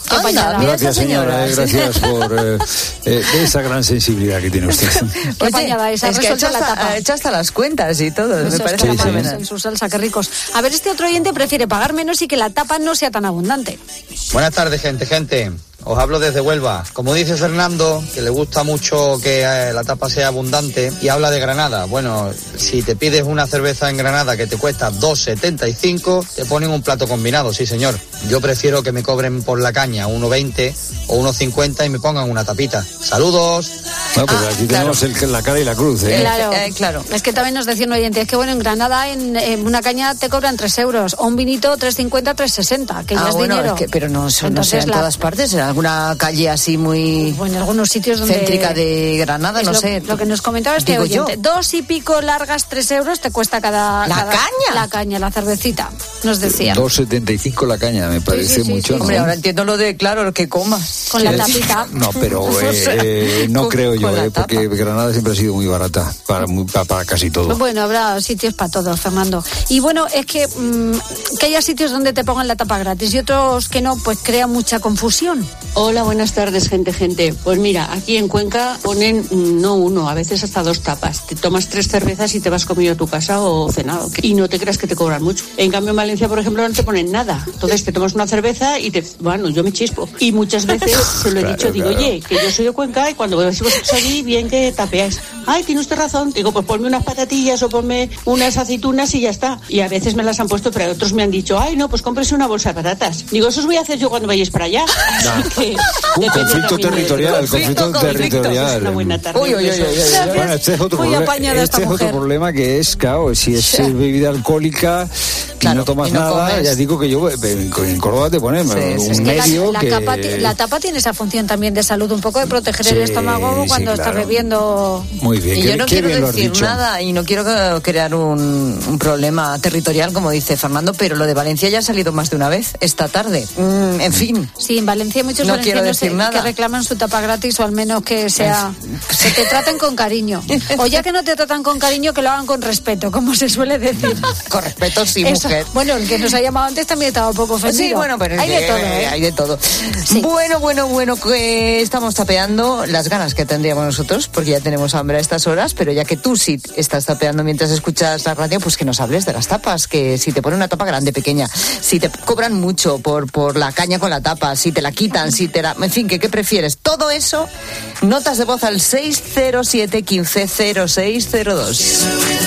Qué apañada. Gracias, señora, eh, gracias por eh, eh, esa gran sensibilidad que tiene usted. Qué apañada esa, es que ha hecho, la hasta, tapa. ha hecho hasta las cuentas y todo, Eso me parece sí, fenomenal. En su salsa, qué ricos. A ver, este otro oyente prefiere pagar menos y que la tapa no sea tan abundante. Buenas tardes, gente, gente. Os hablo desde Huelva. Como dice Fernando, que le gusta mucho que eh, la tapa sea abundante, y habla de Granada. Bueno, si te pides una cerveza en Granada que te cuesta dos setenta y cinco, te ponen un plato combinado, sí señor. Yo prefiero que me cobren por la caña uno veinte o uno cincuenta y me pongan una tapita. ¡Saludos! No, pues Ah, aquí claro. tenemos el, la cara y la cruz, ¿eh? Claro, Eh, claro. Es que también nos decía un oyente, es que bueno, en Granada en, en una caña te cobran tres euros, o un vinito tres cincuenta, tres sesenta, que ya Ah, es bueno, dinero. es que, pero no, no sé Entonces, en la- todas partes, en alguna calle así muy o en algunos sitios donde céntrica de Granada, es no lo, sé. lo que nos comentaba este Digo yo. oyente, dos y pico largas, tres euros te cuesta cada... ¿La cada- caña? La caña, la cervecita, nos decía. dos setenta y cinco la caña, me parece sí, sí, mucho, sí. ¿no? Hombre, ahora entiendo lo de, claro, lo que comas. Con la Eh, tapita. No, pero O eh, sea, eh, no con- creo yo, con la eh, porque Granada siempre ha sido muy barata para, muy- para, para casi todo. Bueno, habrá sitios para todos, Fernando. Y bueno, es que mmm, que haya sitios donde te pongan la tapa gratis y otros que no, pues crea mucha confusión. Hola, buenas tardes, gente, gente. Pues mira, aquí en Cuenca ponen mm, no uno, a veces hasta dos tapas. Te tomas tres cervezas y te vas comido a tu casa o cenado. Y no te creas que te cobran mucho. En cambio, en Valencia, por ejemplo, no te ponen nada. Entonces te tomas una cerveza y te... Bueno, yo me chispo. Y muchas veces se lo he Claro, dicho, digo, claro. oye, que yo soy de Cuenca y cuando vais vosotros allí, bien que tapeáis. Ay, tiene usted razón. Digo, pues ponme unas patatillas o ponme unas aceitunas y ya está. Y a veces me las han puesto, pero otros me han dicho, ay, no, pues cómprese una bolsa de patatas. Digo, eso os voy a hacer yo cuando vayáis para allá. Así que Un depende conflicto también de- territorial, conflicto, Conflicto, territorial. Una buena tarde. Uy, uy, uy, uy, uy. Bueno, este es otro, Muy problema, apañada esta este es otro mujer. problema que es, claro, si es eh, bebida alcohólica y no tomas y no nada, comes. ya digo que yo eh, en, en Córdoba te ponen Sí, un sí, Es que la, medio la que... capa ti- la tapa tiene esa función también de salud, un poco de proteger el Sí, estómago sí, cuando estás claro. bebiendo. Muy bien, Y qué, yo no qué quiero bien lo has decir dicho. nada y no quiero que- crear un, un problema territorial, como dice Fernando, pero lo de Valencia ya ha salido más de una vez esta tarde. Mm, en fin. Sí, en Valencia hay muchos No quiero valencianos decir eh, nada. que reclaman su tapa gratis o al menos que sea que te traten con cariño. O ya que no te tratan con cariño, que lo hagan con respeto, como se suele decir. Con respeto, sí, Eso- mujer. Bueno, el que nos ha llamado antes también estaba un poco ofendido. Sí, bueno, pero es hay que de todo, ¿eh? hay de todo. Bueno, bueno, bueno, que estamos tapeando las ganas que tendríamos nosotros, porque ya tenemos hambre a estas horas, pero ya que tú sí estás tapeando mientras escuchas la radio, pues que nos hables de las tapas, que si te ponen una tapa grande, pequeña, si te cobran mucho por, por la caña con la tapa, si te la quitan, si te la... En fin, que qué prefieres. Todo eso, notas de voz al seis cero siete, uno cinco cero seis cero dos.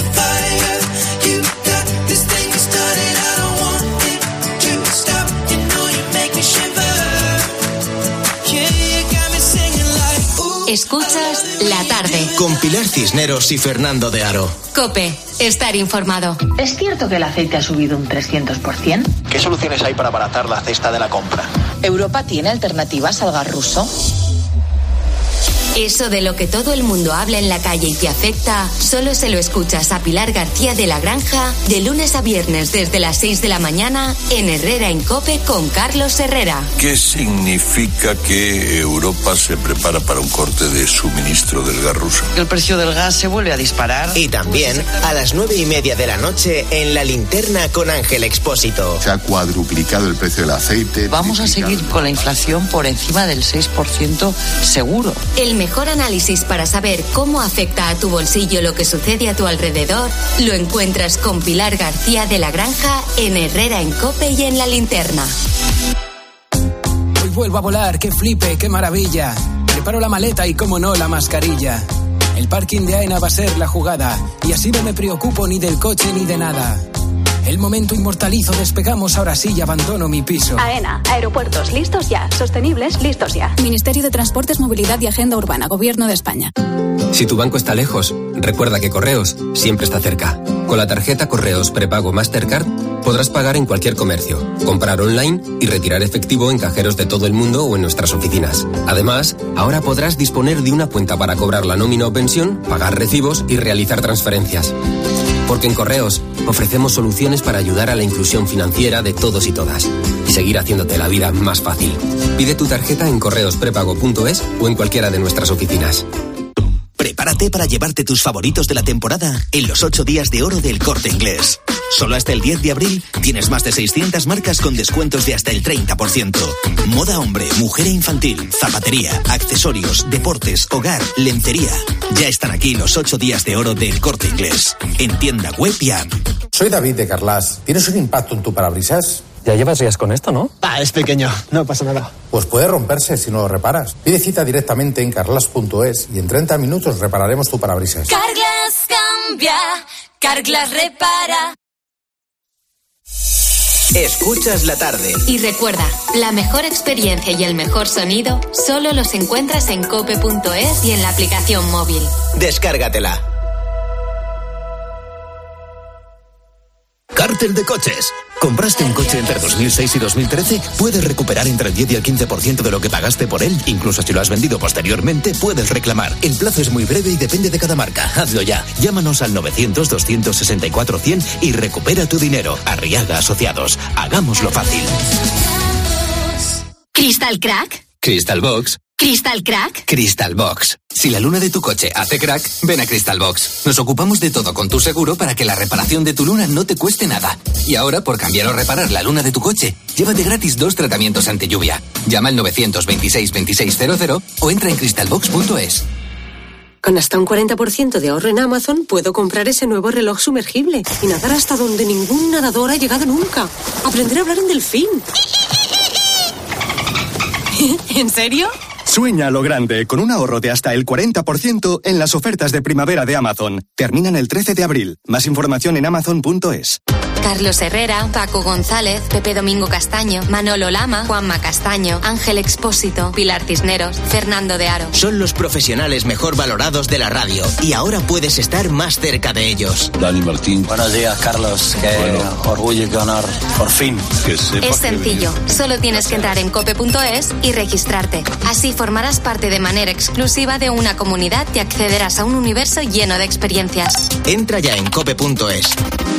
Escuchas La Tarde. Con Pilar Cisneros y Fernando de Aro. COPE. Estar informado. ¿Es cierto que el aceite ha subido un trescientos por ciento? ¿Qué soluciones hay para abaratar la cesta de la compra? ¿Europa tiene alternativas al gas ruso? Eso de lo que todo el mundo habla en la calle y te afecta, solo se lo escuchas a Pilar García de la Granja de lunes a viernes desde las seis de la mañana en Herrera en COPE con Carlos Herrera. ¿Qué significa que Europa se prepara para un corte de suministro del gas ruso? El precio del gas se vuelve a disparar. Y también a las nueve y media de la noche en La Linterna con Ángel Expósito. Se ha cuadruplicado el precio del aceite. Vamos a seguir con la inflación por encima del seis por ciento seguro. El mejor análisis para saber cómo afecta a tu bolsillo lo que sucede a tu alrededor lo encuentras con Pilar García de la Granja en Herrera en COPE y en La Linterna. Hoy vuelvo a volar, qué flipe, qué maravilla. Preparo la maleta y, como no, la mascarilla. El parking de AENA va a ser la jugada y así no me preocupo ni del coche ni de nada. El momento inmortalizo, despegamos, ahora sí y abandono mi piso. AENA, aeropuertos listos ya, sostenibles listos ya. Ministerio de Transportes, Movilidad y Agenda Urbana, Gobierno de España. Si tu banco está lejos, recuerda que Correos siempre está cerca. Con la tarjeta Correos Prepago Mastercard podrás pagar en cualquier comercio, comprar online y retirar efectivo en cajeros de todo el mundo o en nuestras oficinas. Además, ahora podrás disponer de una cuenta para cobrar la nómina o pensión, pagar recibos y realizar transferencias. Porque en Correos ofrecemos soluciones para ayudar a la inclusión financiera de todos y todas y seguir haciéndote la vida más fácil. Pide tu tarjeta en correos prepago punto es o en cualquiera de nuestras oficinas. Prepárate para llevarte tus favoritos de la temporada en los ocho días de oro del Corte Inglés. Solo hasta el diez de abril tienes más de seiscientas marcas con descuentos de hasta el treinta por ciento. Moda hombre, mujer e infantil, zapatería, accesorios, deportes, hogar, lencería. Ya están aquí los ocho días de oro del Corte Inglés. En tienda web y app. Soy David de Carlas. ¿Tienes un impacto en tu parabrisas? Ya llevas días con esto, ¿no? Ah, es pequeño, no pasa nada. Pues puede romperse si no lo reparas. Pide cita directamente en carlas punto es y en treinta minutos repararemos tu parabrisas. Carglass cambia, Carglass repara. Escuchas la tarde. Y recuerda, la mejor experiencia y el mejor sonido solo los encuentras en cope punto es y en la aplicación móvil. Descárgatela. Cártel de coches. ¿Compraste un coche entre dos mil seis y dos mil trece? Puedes recuperar entre el diez y el quince por ciento de lo que pagaste por él. Incluso si lo has vendido posteriormente, puedes reclamar. El plazo es muy breve y depende de cada marca. Hazlo ya. Llámanos al novecientos, doscientos sesenta y cuatro, cien y recupera tu dinero. Arriaga Asociados. Hagámoslo fácil. ¿Crystal Crack? Crystal Box. ¿Crystal Crack? Crystal Box. Si la luna de tu coche hace crack, ven a Crystal Box. Nos ocupamos de todo con tu seguro para que la reparación de tu luna no te cueste nada. Y ahora, por cambiar o reparar la luna de tu coche, llévate gratis dos tratamientos ante lluvia. Llama al novecientos veintiséis veintiséis cero cero o entra en crystal box punto es. Con hasta un cuarenta por ciento de ahorro en Amazon, puedo comprar ese nuevo reloj sumergible y nadar hasta donde ningún nadador ha llegado nunca. Aprender a hablar en delfín. ¿En serio? Sueña a lo grande con un ahorro de hasta el cuarenta por ciento en las ofertas de primavera de Amazon. Terminan el trece de abril. Más información en amazon punto es. Carlos Herrera, Paco González, Pepe Domingo Castaño, Manolo Lama, Juanma Castaño, Ángel Expósito, Pilar Cisneros, Fernando de Aro. Son los profesionales mejor valorados de la radio y ahora puedes estar más cerca de ellos. Dani Martín. Buenos días, Carlos. Qué bueno. Orgullo y qué honor. Por fin. Que sepa es sencillo. Que... Solo tienes que entrar en cope punto es y registrarte. Así formarás parte de manera exclusiva de una comunidad y accederás a un universo lleno de experiencias. Entra ya en cope punto es.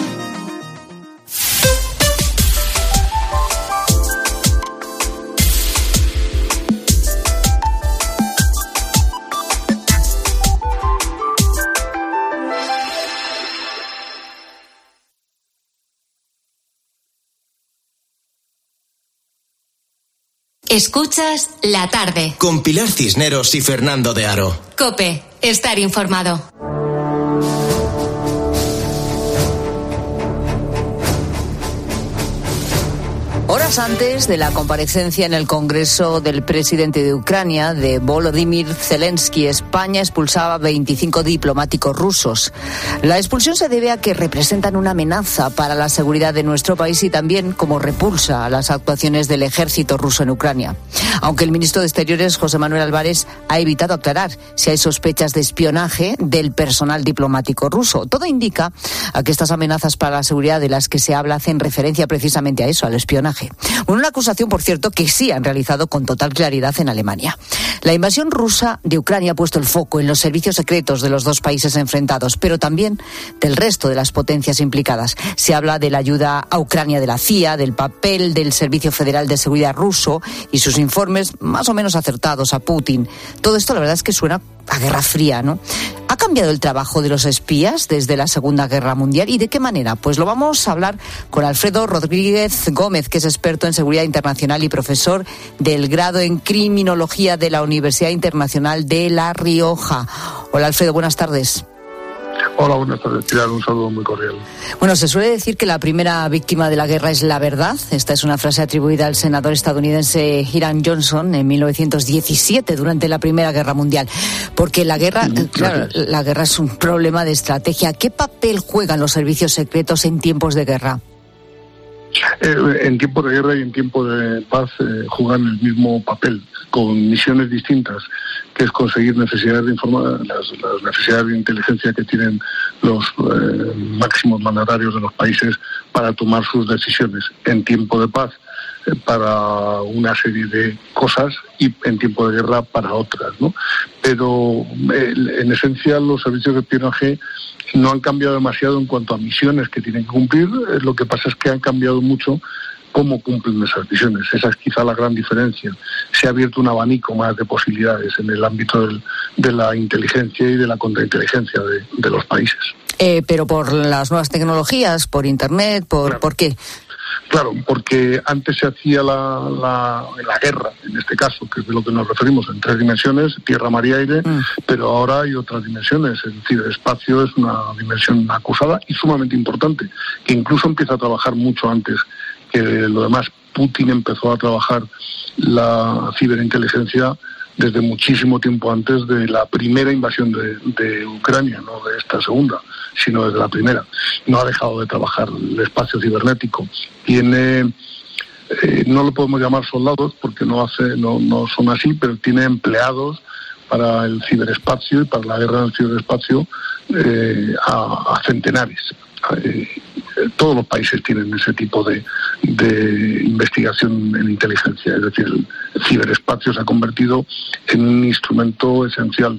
Escuchas La Tarde. Con Pilar Cisneros y Fernando de Aro. COPE. Estar informado. Horas antes de la comparecencia en el Congreso del presidente de Ucrania, de Volodymyr Zelensky, España expulsaba veinticinco diplomáticos rusos. La expulsión se debe a que representan una amenaza para la seguridad de nuestro país y también como repulsa a las actuaciones del ejército ruso en Ucrania. Aunque el ministro de Exteriores, José Manuel Álvarez, ha evitado aclarar si hay sospechas de espionaje del personal diplomático ruso. Todo indica a que estas amenazas para la seguridad de las que se habla hacen referencia precisamente a eso, al espionaje. Una acusación, por cierto, que sí han realizado con total claridad en Alemania. La invasión rusa de Ucrania ha puesto el foco en los servicios secretos de los dos países enfrentados, pero también del resto de las potencias implicadas. Se habla de la ayuda a Ucrania de la C I A, del papel del Servicio Federal de Seguridad ruso y sus informes más o menos acertados a Putin. Todo esto, la verdad, es que suena a Guerra Fría, ¿no? ¿Ha cambiado el trabajo de los espías desde la Segunda Guerra Mundial y de qué manera? Pues lo vamos a hablar con Alfredo Rodríguez Gómez, que es experto en seguridad internacional y profesor del grado en criminología de la Universidad Internacional de La Rioja. Hola, Alfredo, buenas tardes. Hola, buenas tardes, Pilar, un saludo muy cordial. Bueno, se suele decir que la primera víctima de la guerra es la verdad. Esta es una frase atribuida al senador estadounidense Hiram Johnson en mil novecientos diecisiete, durante la Primera Guerra Mundial. Porque la guerra, sí, claro, la guerra es un problema de estrategia. ¿Qué papel juegan los servicios secretos en tiempos de guerra? Eh, en tiempos de guerra y en tiempos de paz eh, juegan el mismo papel, con misiones distintas, que es conseguir necesidades de informar, las, las necesidades de inteligencia que tienen los eh, máximos mandatarios de los países para tomar sus decisiones en tiempo de paz eh, para una serie de cosas y en tiempo de guerra para otras, ¿no? Pero eh, en esencia los servicios de espionaje no han cambiado demasiado en cuanto a misiones que tienen que cumplir. Lo que pasa es que han cambiado mucho cómo cumplen esas misiones. Esa es quizá la gran diferencia. Se ha abierto un abanico más de posibilidades en el ámbito del, de la inteligencia y de la contrainteligencia de, de los países. Eh, pero por las nuevas tecnologías, por Internet, ¿por, claro. ¿por qué? Claro, porque antes se hacía la, la, la guerra, en este caso, que es de lo que nos referimos, en tres dimensiones, tierra, mar y aire, mm. pero ahora hay otras dimensiones. El ciberespacio es una dimensión acusada y sumamente importante, que incluso empieza a trabajar mucho antes que lo demás. Putin empezó a trabajar la ciberinteligencia desde muchísimo tiempo antes de la primera invasión de, de Ucrania, no de esta segunda, sino desde la primera. No ha dejado de trabajar el espacio cibernético. Tiene, eh, no lo podemos llamar soldados porque no hace, no, no son así, pero tiene empleados para el ciberespacio y para la guerra del ciberespacio eh, a, a centenares. Eh, todos los países tienen ese tipo de, de investigación en inteligencia, es decir, el ciberespacio se ha convertido en un instrumento esencial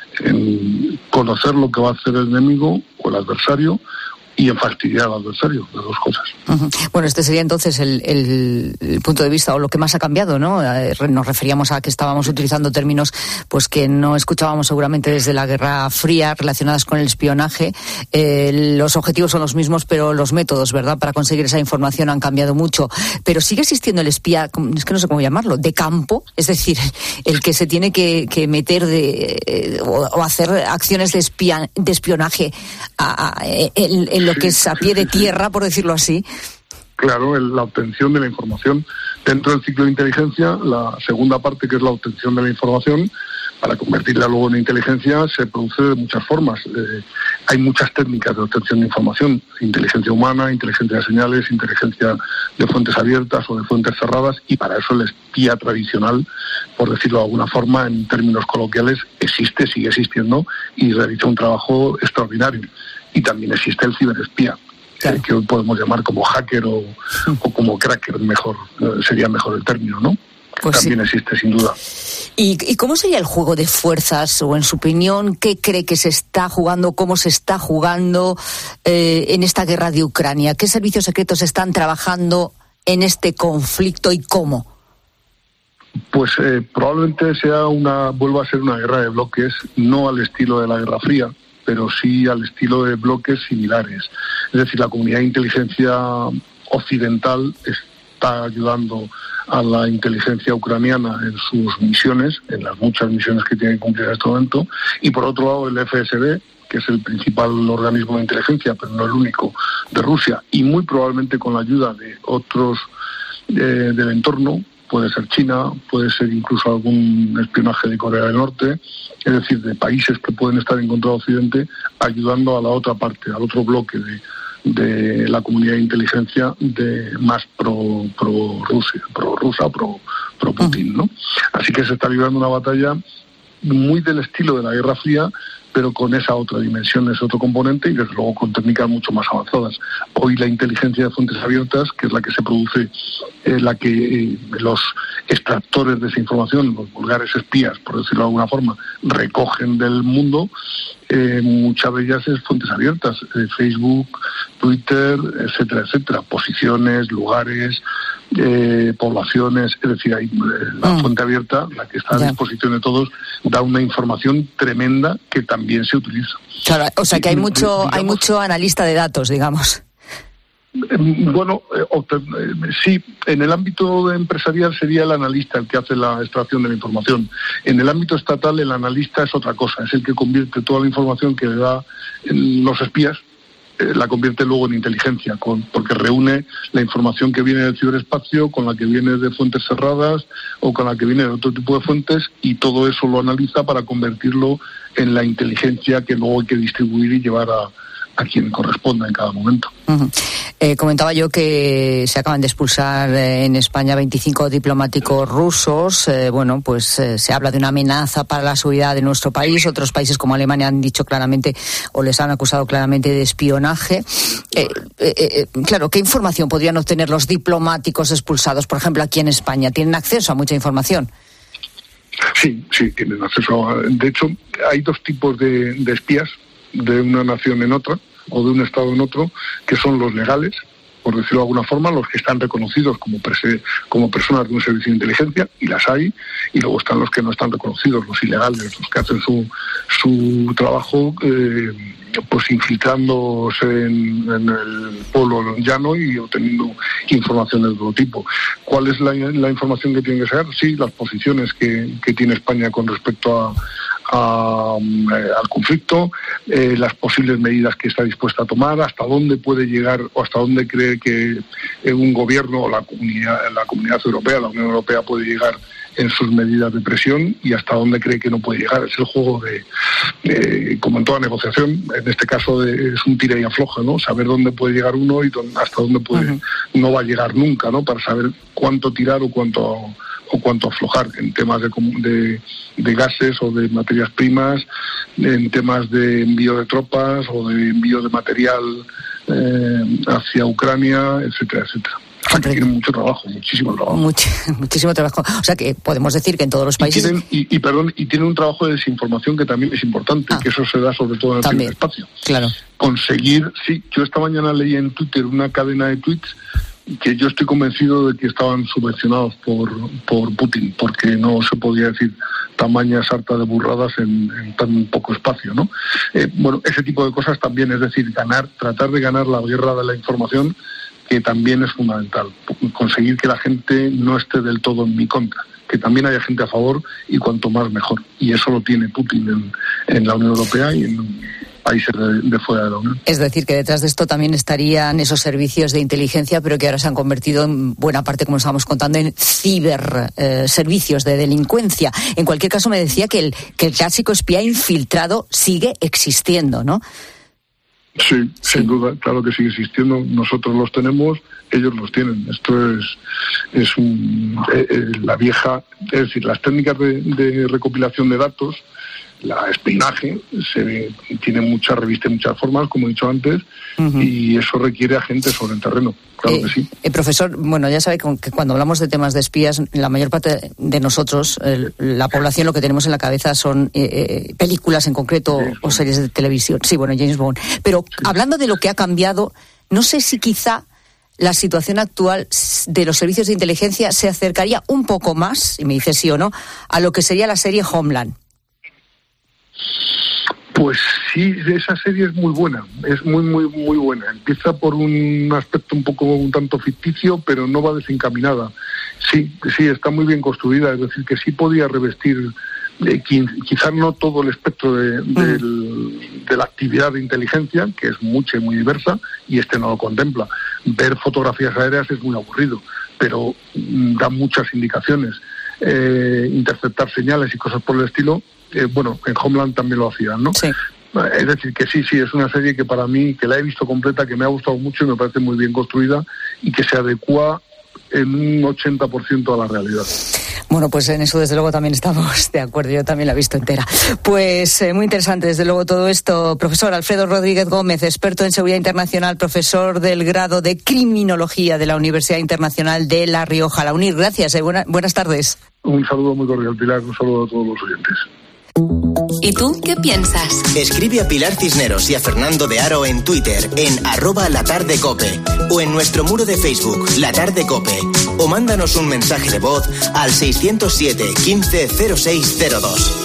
en conocer lo que va a hacer el enemigo o el adversario y en fastidiar al adversario, las dos cosas. Uh-huh. Bueno, este sería entonces el, el, el punto de vista o lo que más ha cambiado, ¿no? Nos referíamos a que estábamos utilizando términos pues que no escuchábamos seguramente desde la Guerra Fría relacionadas con el espionaje. Eh, los objetivos son los mismos, pero los métodos, ¿verdad?, para conseguir esa información han cambiado mucho. Pero sigue existiendo el espía, es que no sé cómo llamarlo, de campo, es decir, el que se tiene que, que meter de, eh, o, o hacer acciones de, espía, de espionaje a, a, en, en lo que es a pie de tierra, por decirlo así. Claro, el, la obtención de la información. Dentro del ciclo de inteligencia, la segunda parte, que es la obtención de la información, para convertirla luego en inteligencia, se produce de muchas formas. Eh, hay muchas técnicas de obtención de información: inteligencia humana, inteligencia de señales, inteligencia de fuentes abiertas o de fuentes cerradas, y para eso el espía tradicional, por decirlo de alguna forma, en términos coloquiales, existe, sigue existiendo y realiza un trabajo extraordinario. Y también existe el ciberespía, claro, eh, que hoy podemos llamar como hacker o, o como cracker, mejor eh, sería mejor el término, ¿no? Pues también sí existe, sin duda. ¿Y, ¿Y cómo sería el juego de fuerzas, o en su opinión, qué cree que se está jugando, cómo se está jugando eh, en esta guerra de Ucrania? ¿Qué servicios secretos están trabajando en este conflicto y cómo? Pues eh, probablemente sea una, vuelva a ser una guerra de bloques, no al estilo de la Guerra Fría, pero sí al estilo de bloques similares. Es decir, la comunidad de inteligencia occidental está ayudando a la inteligencia ucraniana en sus misiones, en las muchas misiones que tiene que cumplir en este momento, y por otro lado el F S B, que es el principal organismo de inteligencia, pero no el único, de Rusia, y muy probablemente con la ayuda de otros eh, del entorno, puede ser China, puede ser incluso algún espionaje de Corea del Norte, es decir, de países que pueden estar en contra de Occidente, ayudando a la otra parte, al otro bloque de, de la comunidad de inteligencia de más pro, pro Rusia, pro rusa, pro, pro Putin, ¿no? Así que se está librando una batalla muy del estilo de la Guerra Fría, pero con esa otra dimensión, ese otro componente, y desde luego con técnicas mucho más avanzadas. Hoy la inteligencia de fuentes abiertas, que es la que se produce, eh, la que eh, los extractores de esa información, los vulgares espías, por decirlo de alguna forma, recogen del mundo, eh, muchas de ellas es fuentes abiertas, eh, Facebook, Twitter, etcétera, etcétera, posiciones, lugares, eh, poblaciones, es decir, hay, eh, la mm. fuente abierta, la que está a disposición de todos, da una información tremenda que también se utiliza. Claro, o sea que hay mucho, digamos, hay mucho analista de datos, digamos. Bueno, eh, sí, en el ámbito empresarial sería el analista el que hace la extracción de la información. En el ámbito estatal el analista es otra cosa, es el que convierte toda la información que le da los espías, eh, la convierte luego en inteligencia, con, porque reúne la información que viene del ciberespacio con la que viene de fuentes cerradas o con la que viene de otro tipo de fuentes, y todo eso lo analiza para convertirlo en la inteligencia que luego hay que distribuir y llevar a a quien corresponda en cada momento. Uh-huh. Eh, comentaba yo que se acaban de expulsar eh, en España veinticinco diplomáticos rusos. Eh, bueno, pues eh, se habla de una amenaza para la seguridad de nuestro país. Otros países como Alemania han dicho claramente, o les han acusado claramente de espionaje. Eh, eh, eh, claro, ¿qué información podrían obtener los diplomáticos expulsados, por ejemplo, aquí en España? ¿Tienen acceso a mucha información? Sí, sí, tienen acceso a... De hecho, hay dos tipos de, de espías de una nación en otra, o de un estado en otro, que son los legales, por decirlo de alguna forma, los que están reconocidos como, prese, como personas de un servicio de inteligencia, y las hay, y luego están los que no están reconocidos, los ilegales, los que hacen su, su trabajo eh, pues infiltrándose en, en el pueblo llano y obteniendo información de todo tipo. ¿Cuál es la, la información que tiene que ser? Sí, las posiciones que, que tiene España con respecto a A, al conflicto, eh, las posibles medidas que está dispuesta a tomar, hasta dónde puede llegar o hasta dónde cree que eh, un gobierno o la comunidad, la comunidad europea, la Unión Europea puede llegar en sus medidas de presión y hasta dónde cree que no puede llegar. Es el juego de, de como en toda negociación, en este caso de, es un tira y afloja, ¿no? Saber dónde puede llegar uno y dónde, hasta dónde puede, uh-huh. no va a llegar nunca, ¿no? Para saber cuánto tirar o cuánto o cuánto aflojar en temas de, de, de gases o de materias primas, en temas de envío de tropas o de envío de material eh, hacia Ucrania, etcétera, etcétera. O sea, que tienen mucho trabajo, muchísimo trabajo. Mucho, muchísimo trabajo. O sea, que podemos decir que en todos los países... Y tienen, y, y, perdón, y tienen un trabajo de desinformación que también es importante, ah, que eso se da sobre todo en el también, primer espacio. Claro. Conseguir, sí, yo esta mañana leí en Twitter una cadena de tweets que yo estoy convencido de que estaban subvencionados por, por Putin, porque no se podía decir tamaña sarta de burradas en, en tan poco espacio, ¿no? Eh, bueno, ese tipo de cosas también, es decir, ganar, tratar de ganar la guerra de la información, que también es fundamental, conseguir que la gente no esté del todo en mi contra, que también haya gente a favor y cuanto más mejor. Y eso lo tiene Putin en, en la Unión Europea y en países de, de fuera de la Unión. Es decir, que detrás de esto también estarían esos servicios de inteligencia, pero que ahora se han convertido en buena parte, como estábamos contando, en ciber eh, servicios de delincuencia. En cualquier caso, me decía que el, que el clásico espía infiltrado sigue existiendo, ¿no? Sí, sí, sin duda, claro que sigue existiendo. Nosotros los tenemos, ellos los tienen. Esto es es un, eh, eh, la vieja, es decir, las técnicas de, de recopilación de datos, la espionaje, se tiene muchas revistas, muchas formas, como he dicho antes, uh-huh. y eso requiere agentes sobre el terreno. Claro eh, que sí. Eh, profesor, bueno, ya sabe que cuando hablamos de temas de espías, la mayor parte de nosotros, el, la población, lo que tenemos en la cabeza son eh, eh, películas en concreto o, o series de televisión. Sí, bueno, James Bond. Pero sí. Hablando de lo que ha cambiado, no sé si quizá la situación actual de los servicios de inteligencia se acercaría un poco más, y me dice sí o no, a lo que sería la serie Homeland. Pues sí, esa serie es muy buena, es muy, muy, muy buena. Empieza por un aspecto un poco un tanto ficticio, pero no va desencaminada. Sí, sí, está muy bien construida, es decir, que sí podía revestir, eh, quizás no todo el espectro de, de, mm. de la actividad de inteligencia, que es mucha y muy diversa, y este no lo contempla. Ver fotografías aéreas es muy aburrido, pero mm, da muchas indicaciones. Eh, interceptar señales y cosas por el estilo. Eh, bueno, en Homeland también lo hacían, ¿no? Sí. Es decir, que sí, sí, es una serie que para mí, que la he visto completa, que me ha gustado mucho y me parece muy bien construida y que se adecua en un ochenta por ciento a la realidad. Bueno, pues en eso desde luego también estamos de acuerdo, yo también la he visto entera. Pues eh, muy interesante desde luego todo esto. Profesor Alfredo Rodríguez Gómez, experto en seguridad internacional, profesor del grado de Criminología de la Universidad Internacional de La Rioja, la UNIR. Gracias, eh, buena, buenas tardes. Un saludo muy cordial, Pilar, un saludo a todos los oyentes. ¿Y tú qué piensas? Escribe a Pilar Cisneros y a Fernando de Aro en Twitter, en arroba latardecope, o en nuestro muro de Facebook, La Tarde Cope, o mándanos un mensaje de voz al seiscientos siete, quince, cero seis cero dos.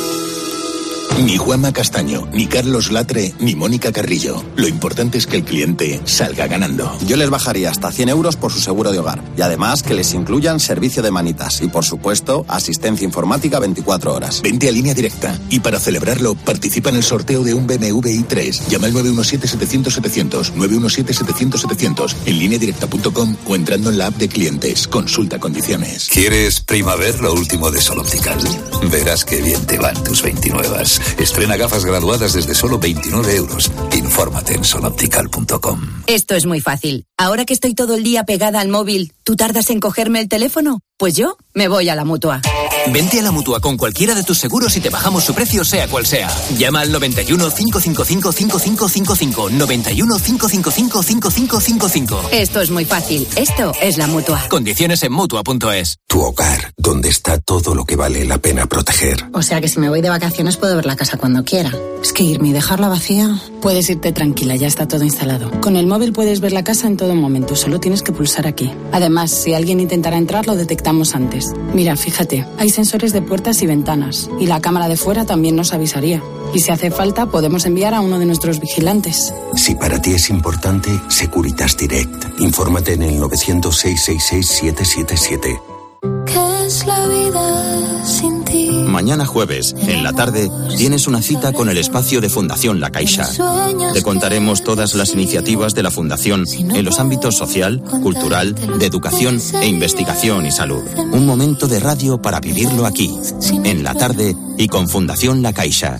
Ni Juanma Castaño, ni Carlos Latre, ni Mónica Carrillo. Lo importante es que el cliente salga ganando. Yo les bajaría hasta cien euros por su seguro de hogar. Y además que les incluyan servicio de manitas. Y por supuesto, asistencia informática veinticuatro horas. Vente a Línea Directa. Y para celebrarlo, participa en el sorteo de un B M W i tres. Llama al nueve uno siete, setecientos, setecientos. nueve uno siete, setecientos, setecientos. En línea directa punto com o entrando en la app de clientes. Consulta condiciones. ¿Quieres Primaver, lo último de Sol Optical? Verás qué bien te van tus veintinuevas. Estrena gafas graduadas desde solo veintinueve euros. Infórmate en sol optical punto com. Esto es muy fácil. Ahora que estoy todo el día pegada al móvil, ¿tú tardas en cogerme el teléfono? Pues yo me voy a la Mutua. Vente a la Mutua con cualquiera de tus seguros y te bajamos su precio sea cual sea. Llama al noventa y uno, cinco cinco cinco, cinco cinco cinco cinco. noventa y uno, cinco cinco cinco, cinco cinco cinco cinco. Esto es muy fácil. Esto es la Mutua. Condiciones en Mutua punto es. Tu hogar, donde está todo lo que vale la pena proteger. O sea que si me voy de vacaciones puedo ver la casa cuando quiera. Es que irme y dejarla vacía... Puedes irte tranquila, ya está todo instalado. Con el móvil puedes ver la casa en todo momento, solo tienes que pulsar aquí. Además, si alguien intentara entrar, lo detectamos antes. Mira, fíjate, hay sensores de puertas y ventanas, y la cámara de fuera también nos avisaría. Y si hace falta, podemos enviar a uno de nuestros vigilantes. Si para ti es importante, Securitas Direct. Infórmate en el novecientos, seiscientos sesenta y seis, siete siete siete. ¿Qué es la vida sin ti? Mañana jueves, en la tarde, tienes una cita con el espacio de Fundación La Caixa. Te contaremos todas las iniciativas de la Fundación en los ámbitos social, cultural, de educación e investigación y salud. Un momento de radio para vivirlo aquí, en la tarde y con Fundación La Caixa.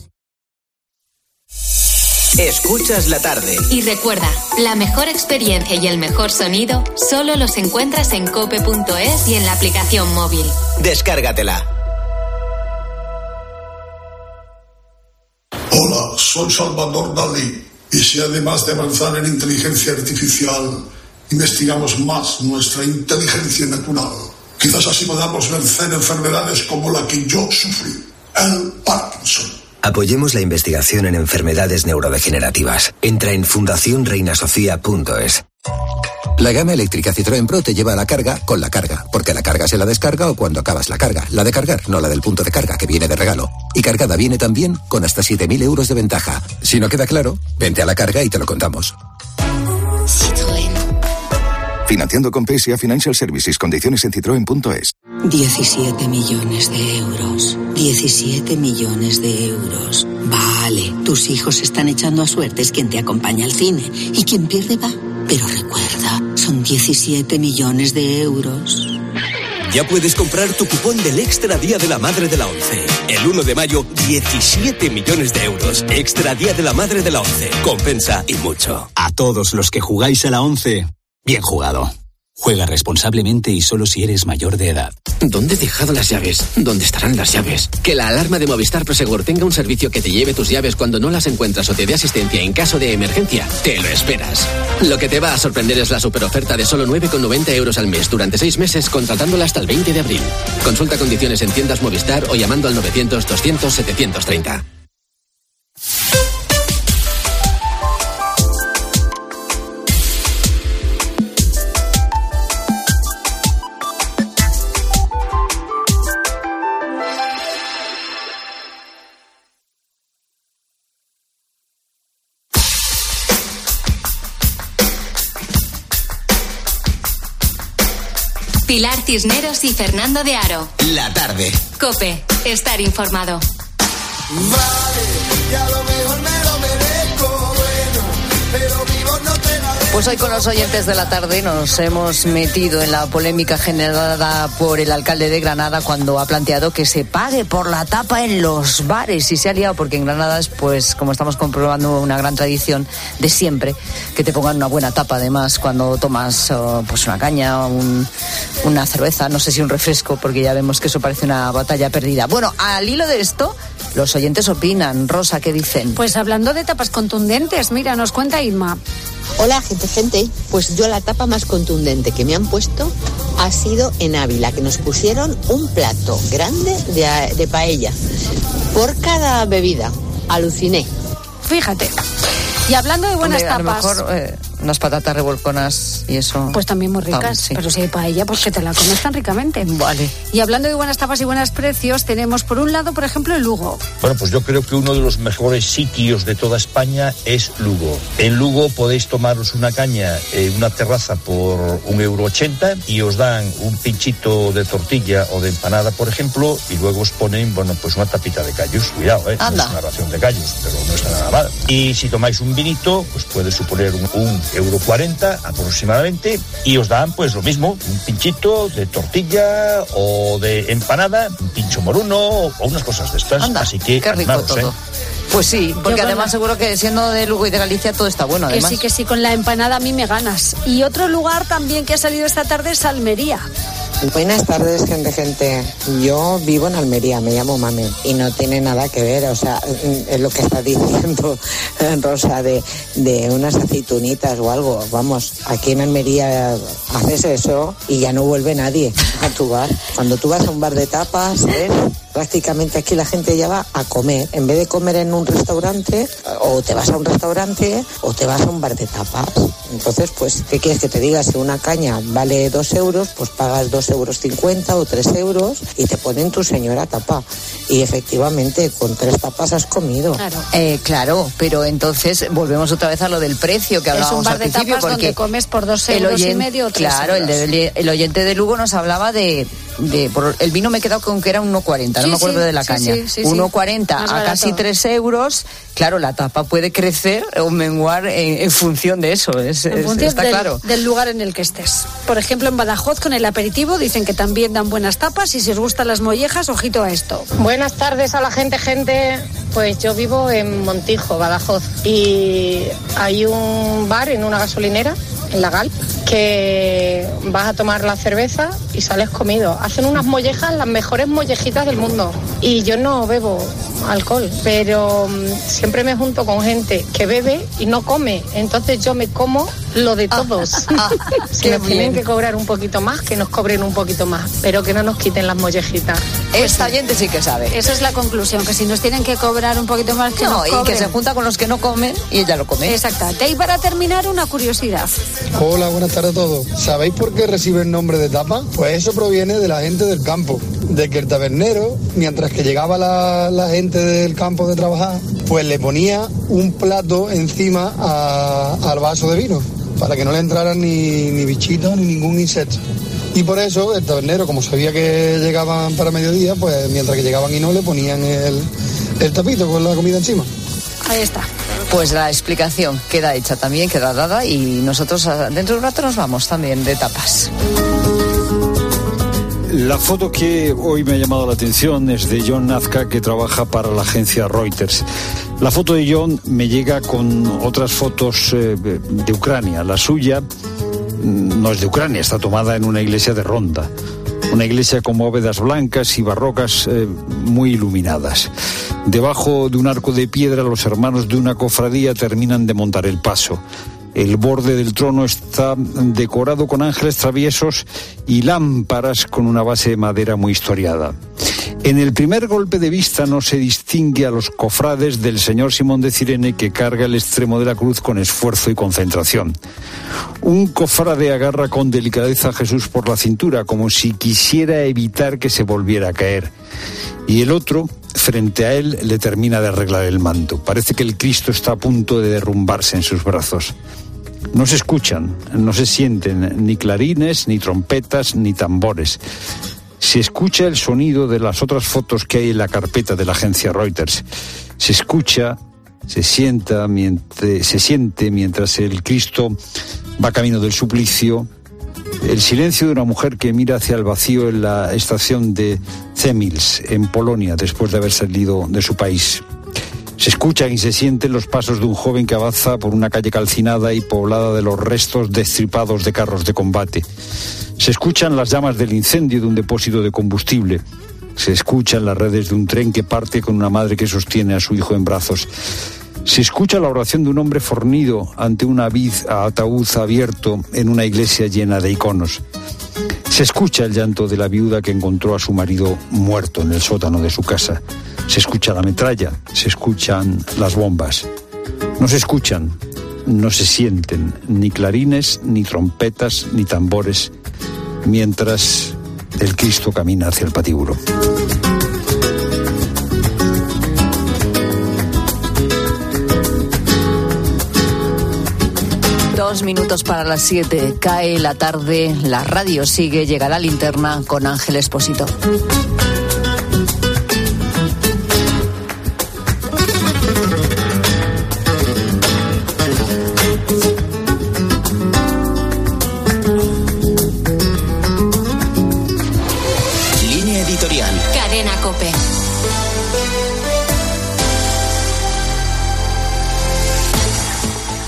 Escuchas la tarde. Y recuerda, la mejor experiencia y el mejor sonido solo los encuentras en cope punto es y en la aplicación móvil. Descárgatela. Hola, soy Salvador Dalí. Y si además de avanzar en inteligencia artificial, investigamos más nuestra inteligencia natural, quizás así podamos vencer enfermedades como la que yo sufrí, el Parkinson. Apoyemos la investigación en enfermedades neurodegenerativas. Entra en fundación reina sofía punto es. La gama eléctrica Citroën Pro te lleva a la carga con la carga, porque la carga se la descarga o cuando acabas la carga. La de cargar, no la del punto de carga, que viene de regalo. Y cargada viene también con hasta siete mil euros de ventaja. Si no queda claro, vente a la carga y te lo contamos. Citroën. Financiando con P S A Financial Services. Condiciones en citroen punto es. diecisiete millones de euros. diecisiete millones de euros. Vale, tus hijos están echando a suertes quien te acompaña al cine. Y quien pierde va. Pero recuerda, son diecisiete millones de euros. Ya puedes comprar tu cupón del Extra Día de la Madre de la ONCE. El uno de mayo, diecisiete millones de euros. Extra Día de la Madre de la ONCE. Compensa y mucho. A todos los que jugáis a la ONCE, bien jugado. Juega responsablemente y solo si eres mayor de edad. ¿Dónde he dejado las llaves? ¿Dónde estarán las llaves? Que la alarma de Movistar Prosegur tenga un servicio que te lleve tus llaves cuando no las encuentras o te dé asistencia en caso de emergencia. Te lo esperas. Lo que te va a sorprender es la superoferta de solo nueve con noventa euros al mes durante seis meses contratándola hasta el veinte de abril. Consulta condiciones en tiendas Movistar o llamando al novecientos, doscientos, setecientos treinta. Pilar Cisneros y Fernando de Aro. La tarde. COPE. Estar informado. Vale, ya lo mejor me lo merezco, bueno, pero vivo no te la dejo. Pues hoy con los oyentes de la tarde nos hemos metido en la polémica generada por el alcalde de Granada cuando ha planteado que se pague por la tapa en los bares, y se ha liado porque en Granada es, pues, como estamos comprobando, una gran tradición de siempre que te pongan una buena tapa, además, cuando tomas oh, pues una caña, un, una cerveza, no sé si un refresco, porque ya vemos que eso parece una batalla perdida. Bueno, al hilo de esto, los oyentes opinan. Rosa, ¿qué dicen? Pues hablando de tapas contundentes, mira, nos cuenta Irma. Hola, gente, gente. Pues yo la tapa más contundente que me han puesto ha sido en Ávila, que nos pusieron un plato grande de, de paella por cada bebida. Aluciné. Fíjate. Y hablando de buenas Hombre, tapas... A lo mejor eh, unas patatas revolconas y eso... Pues también muy ricas, Tam, sí. Pero si hay paella, pues que te la comes tan ricamente. Vale. Y hablando de buenas tapas y buenos precios, tenemos por un lado, por ejemplo, el Lugo. Bueno, pues yo creo que uno de los mejores sitios de toda España es Lugo. En Lugo podéis tomaros una caña en una terraza por un euro ochenta y os dan un pinchito de tortilla o de empanada, por ejemplo, y luego os ponen, bueno, pues una tapita de callos. Cuidado, ¿eh? Anda. No es una ración de callos, pero no está nada mal. Y si tomáis un vinito, pues puede suponer un, un euro cuarenta aproximadamente, y os dan pues lo mismo, un pinchito de tortilla o de empanada, un pincho moruno o unas cosas de estas. Anda, así que qué rico animaros, todo. ¿eh? Pues sí, porque Yo además con... seguro que siendo de Lugo y de Galicia todo está bueno, además. Que sí, que sí, con la empanada a mí me ganas. Y otro lugar también que ha salido esta tarde es Almería. Buenas tardes, gente, gente. Yo vivo en Almería, me llamo Mame, y no tiene nada que ver, o sea, es lo que está diciendo Rosa de, de unas aceitunitas o algo. Vamos, aquí en Almería haces eso y ya no vuelve nadie a tu bar. Cuando tú vas a un bar de tapas, ¿sabes? Prácticamente aquí la gente ya va a comer. En vez de comer en un restaurante, o te vas a un restaurante o te vas a un bar de tapas. Entonces, pues, ¿qué quieres que te diga? Si una caña vale dos euros, pues pagas dos euros cincuenta o tres euros y te ponen tu señora tapa. Y efectivamente, con tres tapas has comido. Claro, eh, claro, pero entonces volvemos otra vez a lo del precio que hablábamos al principio. Es un bar de tapas donde comes por dos euros oyente, y medio o tres Claro, euros. El, de, el oyente de Lugo nos hablaba de... de por, el vino me he quedado con que era uno cuarenta, sí, no me acuerdo sí, de la sí, caña. Sí, sí, uno cuarenta a casi tres euros. Claro, la tapa puede crecer o menguar en, en función de eso, es, en es, función está del, claro. del lugar en el que estés. Por ejemplo, en Badajoz con el aperitivo dicen que también dan buenas tapas y si os gustan las mollejas, ojito a esto. Buenas tardes a la gente, gente. Pues yo vivo en Montijo, Badajoz, y hay un bar en una gasolinera, en la Gal, que vas a tomar la cerveza y sales comido. Hacen unas mollejas, las mejores mollejitas del mundo. Y yo no bebo alcohol, pero um, siempre me junto con gente que bebe y no come. Entonces yo me como lo de todos. Ah, ah, si nos tienen que cobrar un poquito más, que nos cobren un poquito más, pero que no nos quiten las mollejitas. Esta gente sí que sabe. Esa es la conclusión, que si nos tienen que cobrar un poquito más, que no, nos cobren. Y que se junta con los que no comen y ella lo come. Exactamente. Y para terminar, una curiosidad. Hola, buenas tardes a todos. ¿Sabéis por qué recibe el nombre de tapa? Pues eso proviene de la gente del campo, de que el tabernero, mientras que llegaba la, la gente del campo de trabajar, pues le ponía un plato encima a, al vaso de vino, para que no le entraran ni, ni bichitos ni ningún insecto. Y por eso el tabernero, como sabía que llegaban para mediodía, pues mientras que llegaban y no, le ponían el, el tapito con la comida encima. Ahí está. Pues la explicación queda hecha también, queda dada, y nosotros dentro de un rato nos vamos también de tapas. La foto que hoy me ha llamado la atención es de John Nazca, que trabaja para la agencia Reuters. La foto de John me llega con otras fotos eh, de Ucrania. La suya no es de Ucrania, está tomada en una iglesia de Ronda. Una iglesia con bóvedas blancas y barrocas eh, muy iluminadas. Debajo de un arco de piedra, los hermanos de una cofradía terminan de montar el paso. El borde del trono está decorado con ángeles traviesos y lámparas con una base de madera muy historiada. En el primer golpe de vista no se distingue a los cofrades del señor Simón de Cirene, que carga el extremo de la cruz con esfuerzo y concentración. Un cofrade agarra con delicadeza a Jesús por la cintura, como si quisiera evitar que se volviera a caer. Y el otro, frente a él, le termina de arreglar el manto. Parece que el Cristo está a punto de derrumbarse en sus brazos. No se escuchan, no se sienten ni clarines, ni trompetas, ni tambores. Se escucha el sonido de las otras fotos que hay en la carpeta de la agencia Reuters. Se escucha, se sienta, mientras, se siente mientras el Cristo va camino del suplicio. El silencio de una mujer que mira hacia el vacío en la estación de Zemils, en Polonia, después de haber salido de su país. Se escuchan y se sienten los pasos de un joven que avanza por una calle calcinada y poblada de los restos destripados de carros de combate. Se escuchan las llamas del incendio de un depósito de combustible. Se escuchan las redes de un tren que parte con una madre que sostiene a su hijo en brazos. Se escucha la oración de un hombre fornido ante un ataúd abierto en una iglesia llena de iconos. Se escucha el llanto de la viuda que encontró a su marido muerto en el sótano de su casa. Se escucha la metralla, se escuchan las bombas. No se escuchan, no se sienten ni clarines, ni trompetas, ni tambores, mientras el Cristo camina hacia el patíbulo. Dos minutos para las siete. Cae la tarde, la radio sigue, llega la linterna con Ángel Expósito. Línea editorial. Cadena COPE.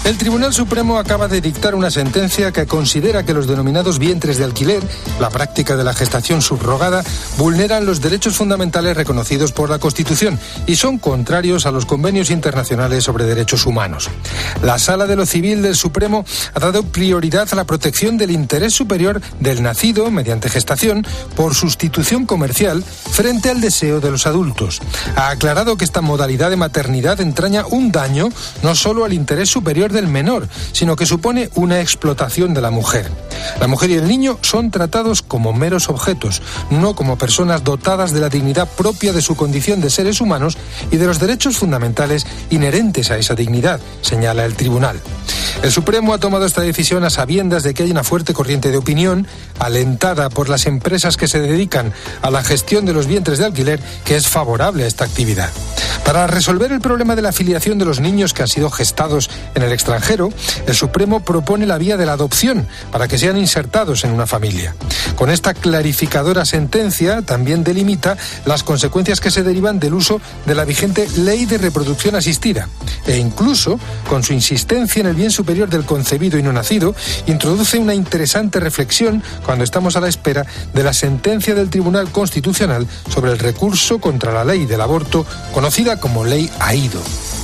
El Tribunal Supremo acaba de dictar una sentencia que considera que los denominados vientres de alquiler, la práctica de la gestación subrogada, vulneran los derechos fundamentales reconocidos por la Constitución y son contrarios a los convenios internacionales sobre derechos humanos. La Sala de lo Civil del Supremo ha dado prioridad a la protección del interés superior del nacido mediante gestación por sustitución comercial frente al deseo de los adultos. Ha aclarado que esta modalidad de maternidad entraña un daño no solo al interés superior del menor, sino que supone una explotación de la mujer. La mujer y el niño son tratados como meros objetos, no como personas dotadas de la dignidad propia de su condición de seres humanos y de los derechos fundamentales inherentes a esa dignidad, señala el tribunal. El Supremo ha tomado esta decisión a sabiendas de que hay una fuerte corriente de opinión, alentada por las empresas que se dedican a la gestión de los vientres de alquiler, que es favorable a esta actividad. Para resolver el problema de la filiación de los niños que han sido gestados en el extranjero, el Supremo propone la vía de la adopción para que sean insertados en una familia. Con esta clarificadora sentencia también delimita las consecuencias que se derivan del uso de la vigente Ley de Reproducción Asistida e incluso, con su insistencia en el bien superior del concebido y no nacido, introduce una interesante reflexión cuando estamos a la espera de la sentencia del Tribunal Constitucional sobre el recurso contra la ley del aborto, conocida como Ley Aído.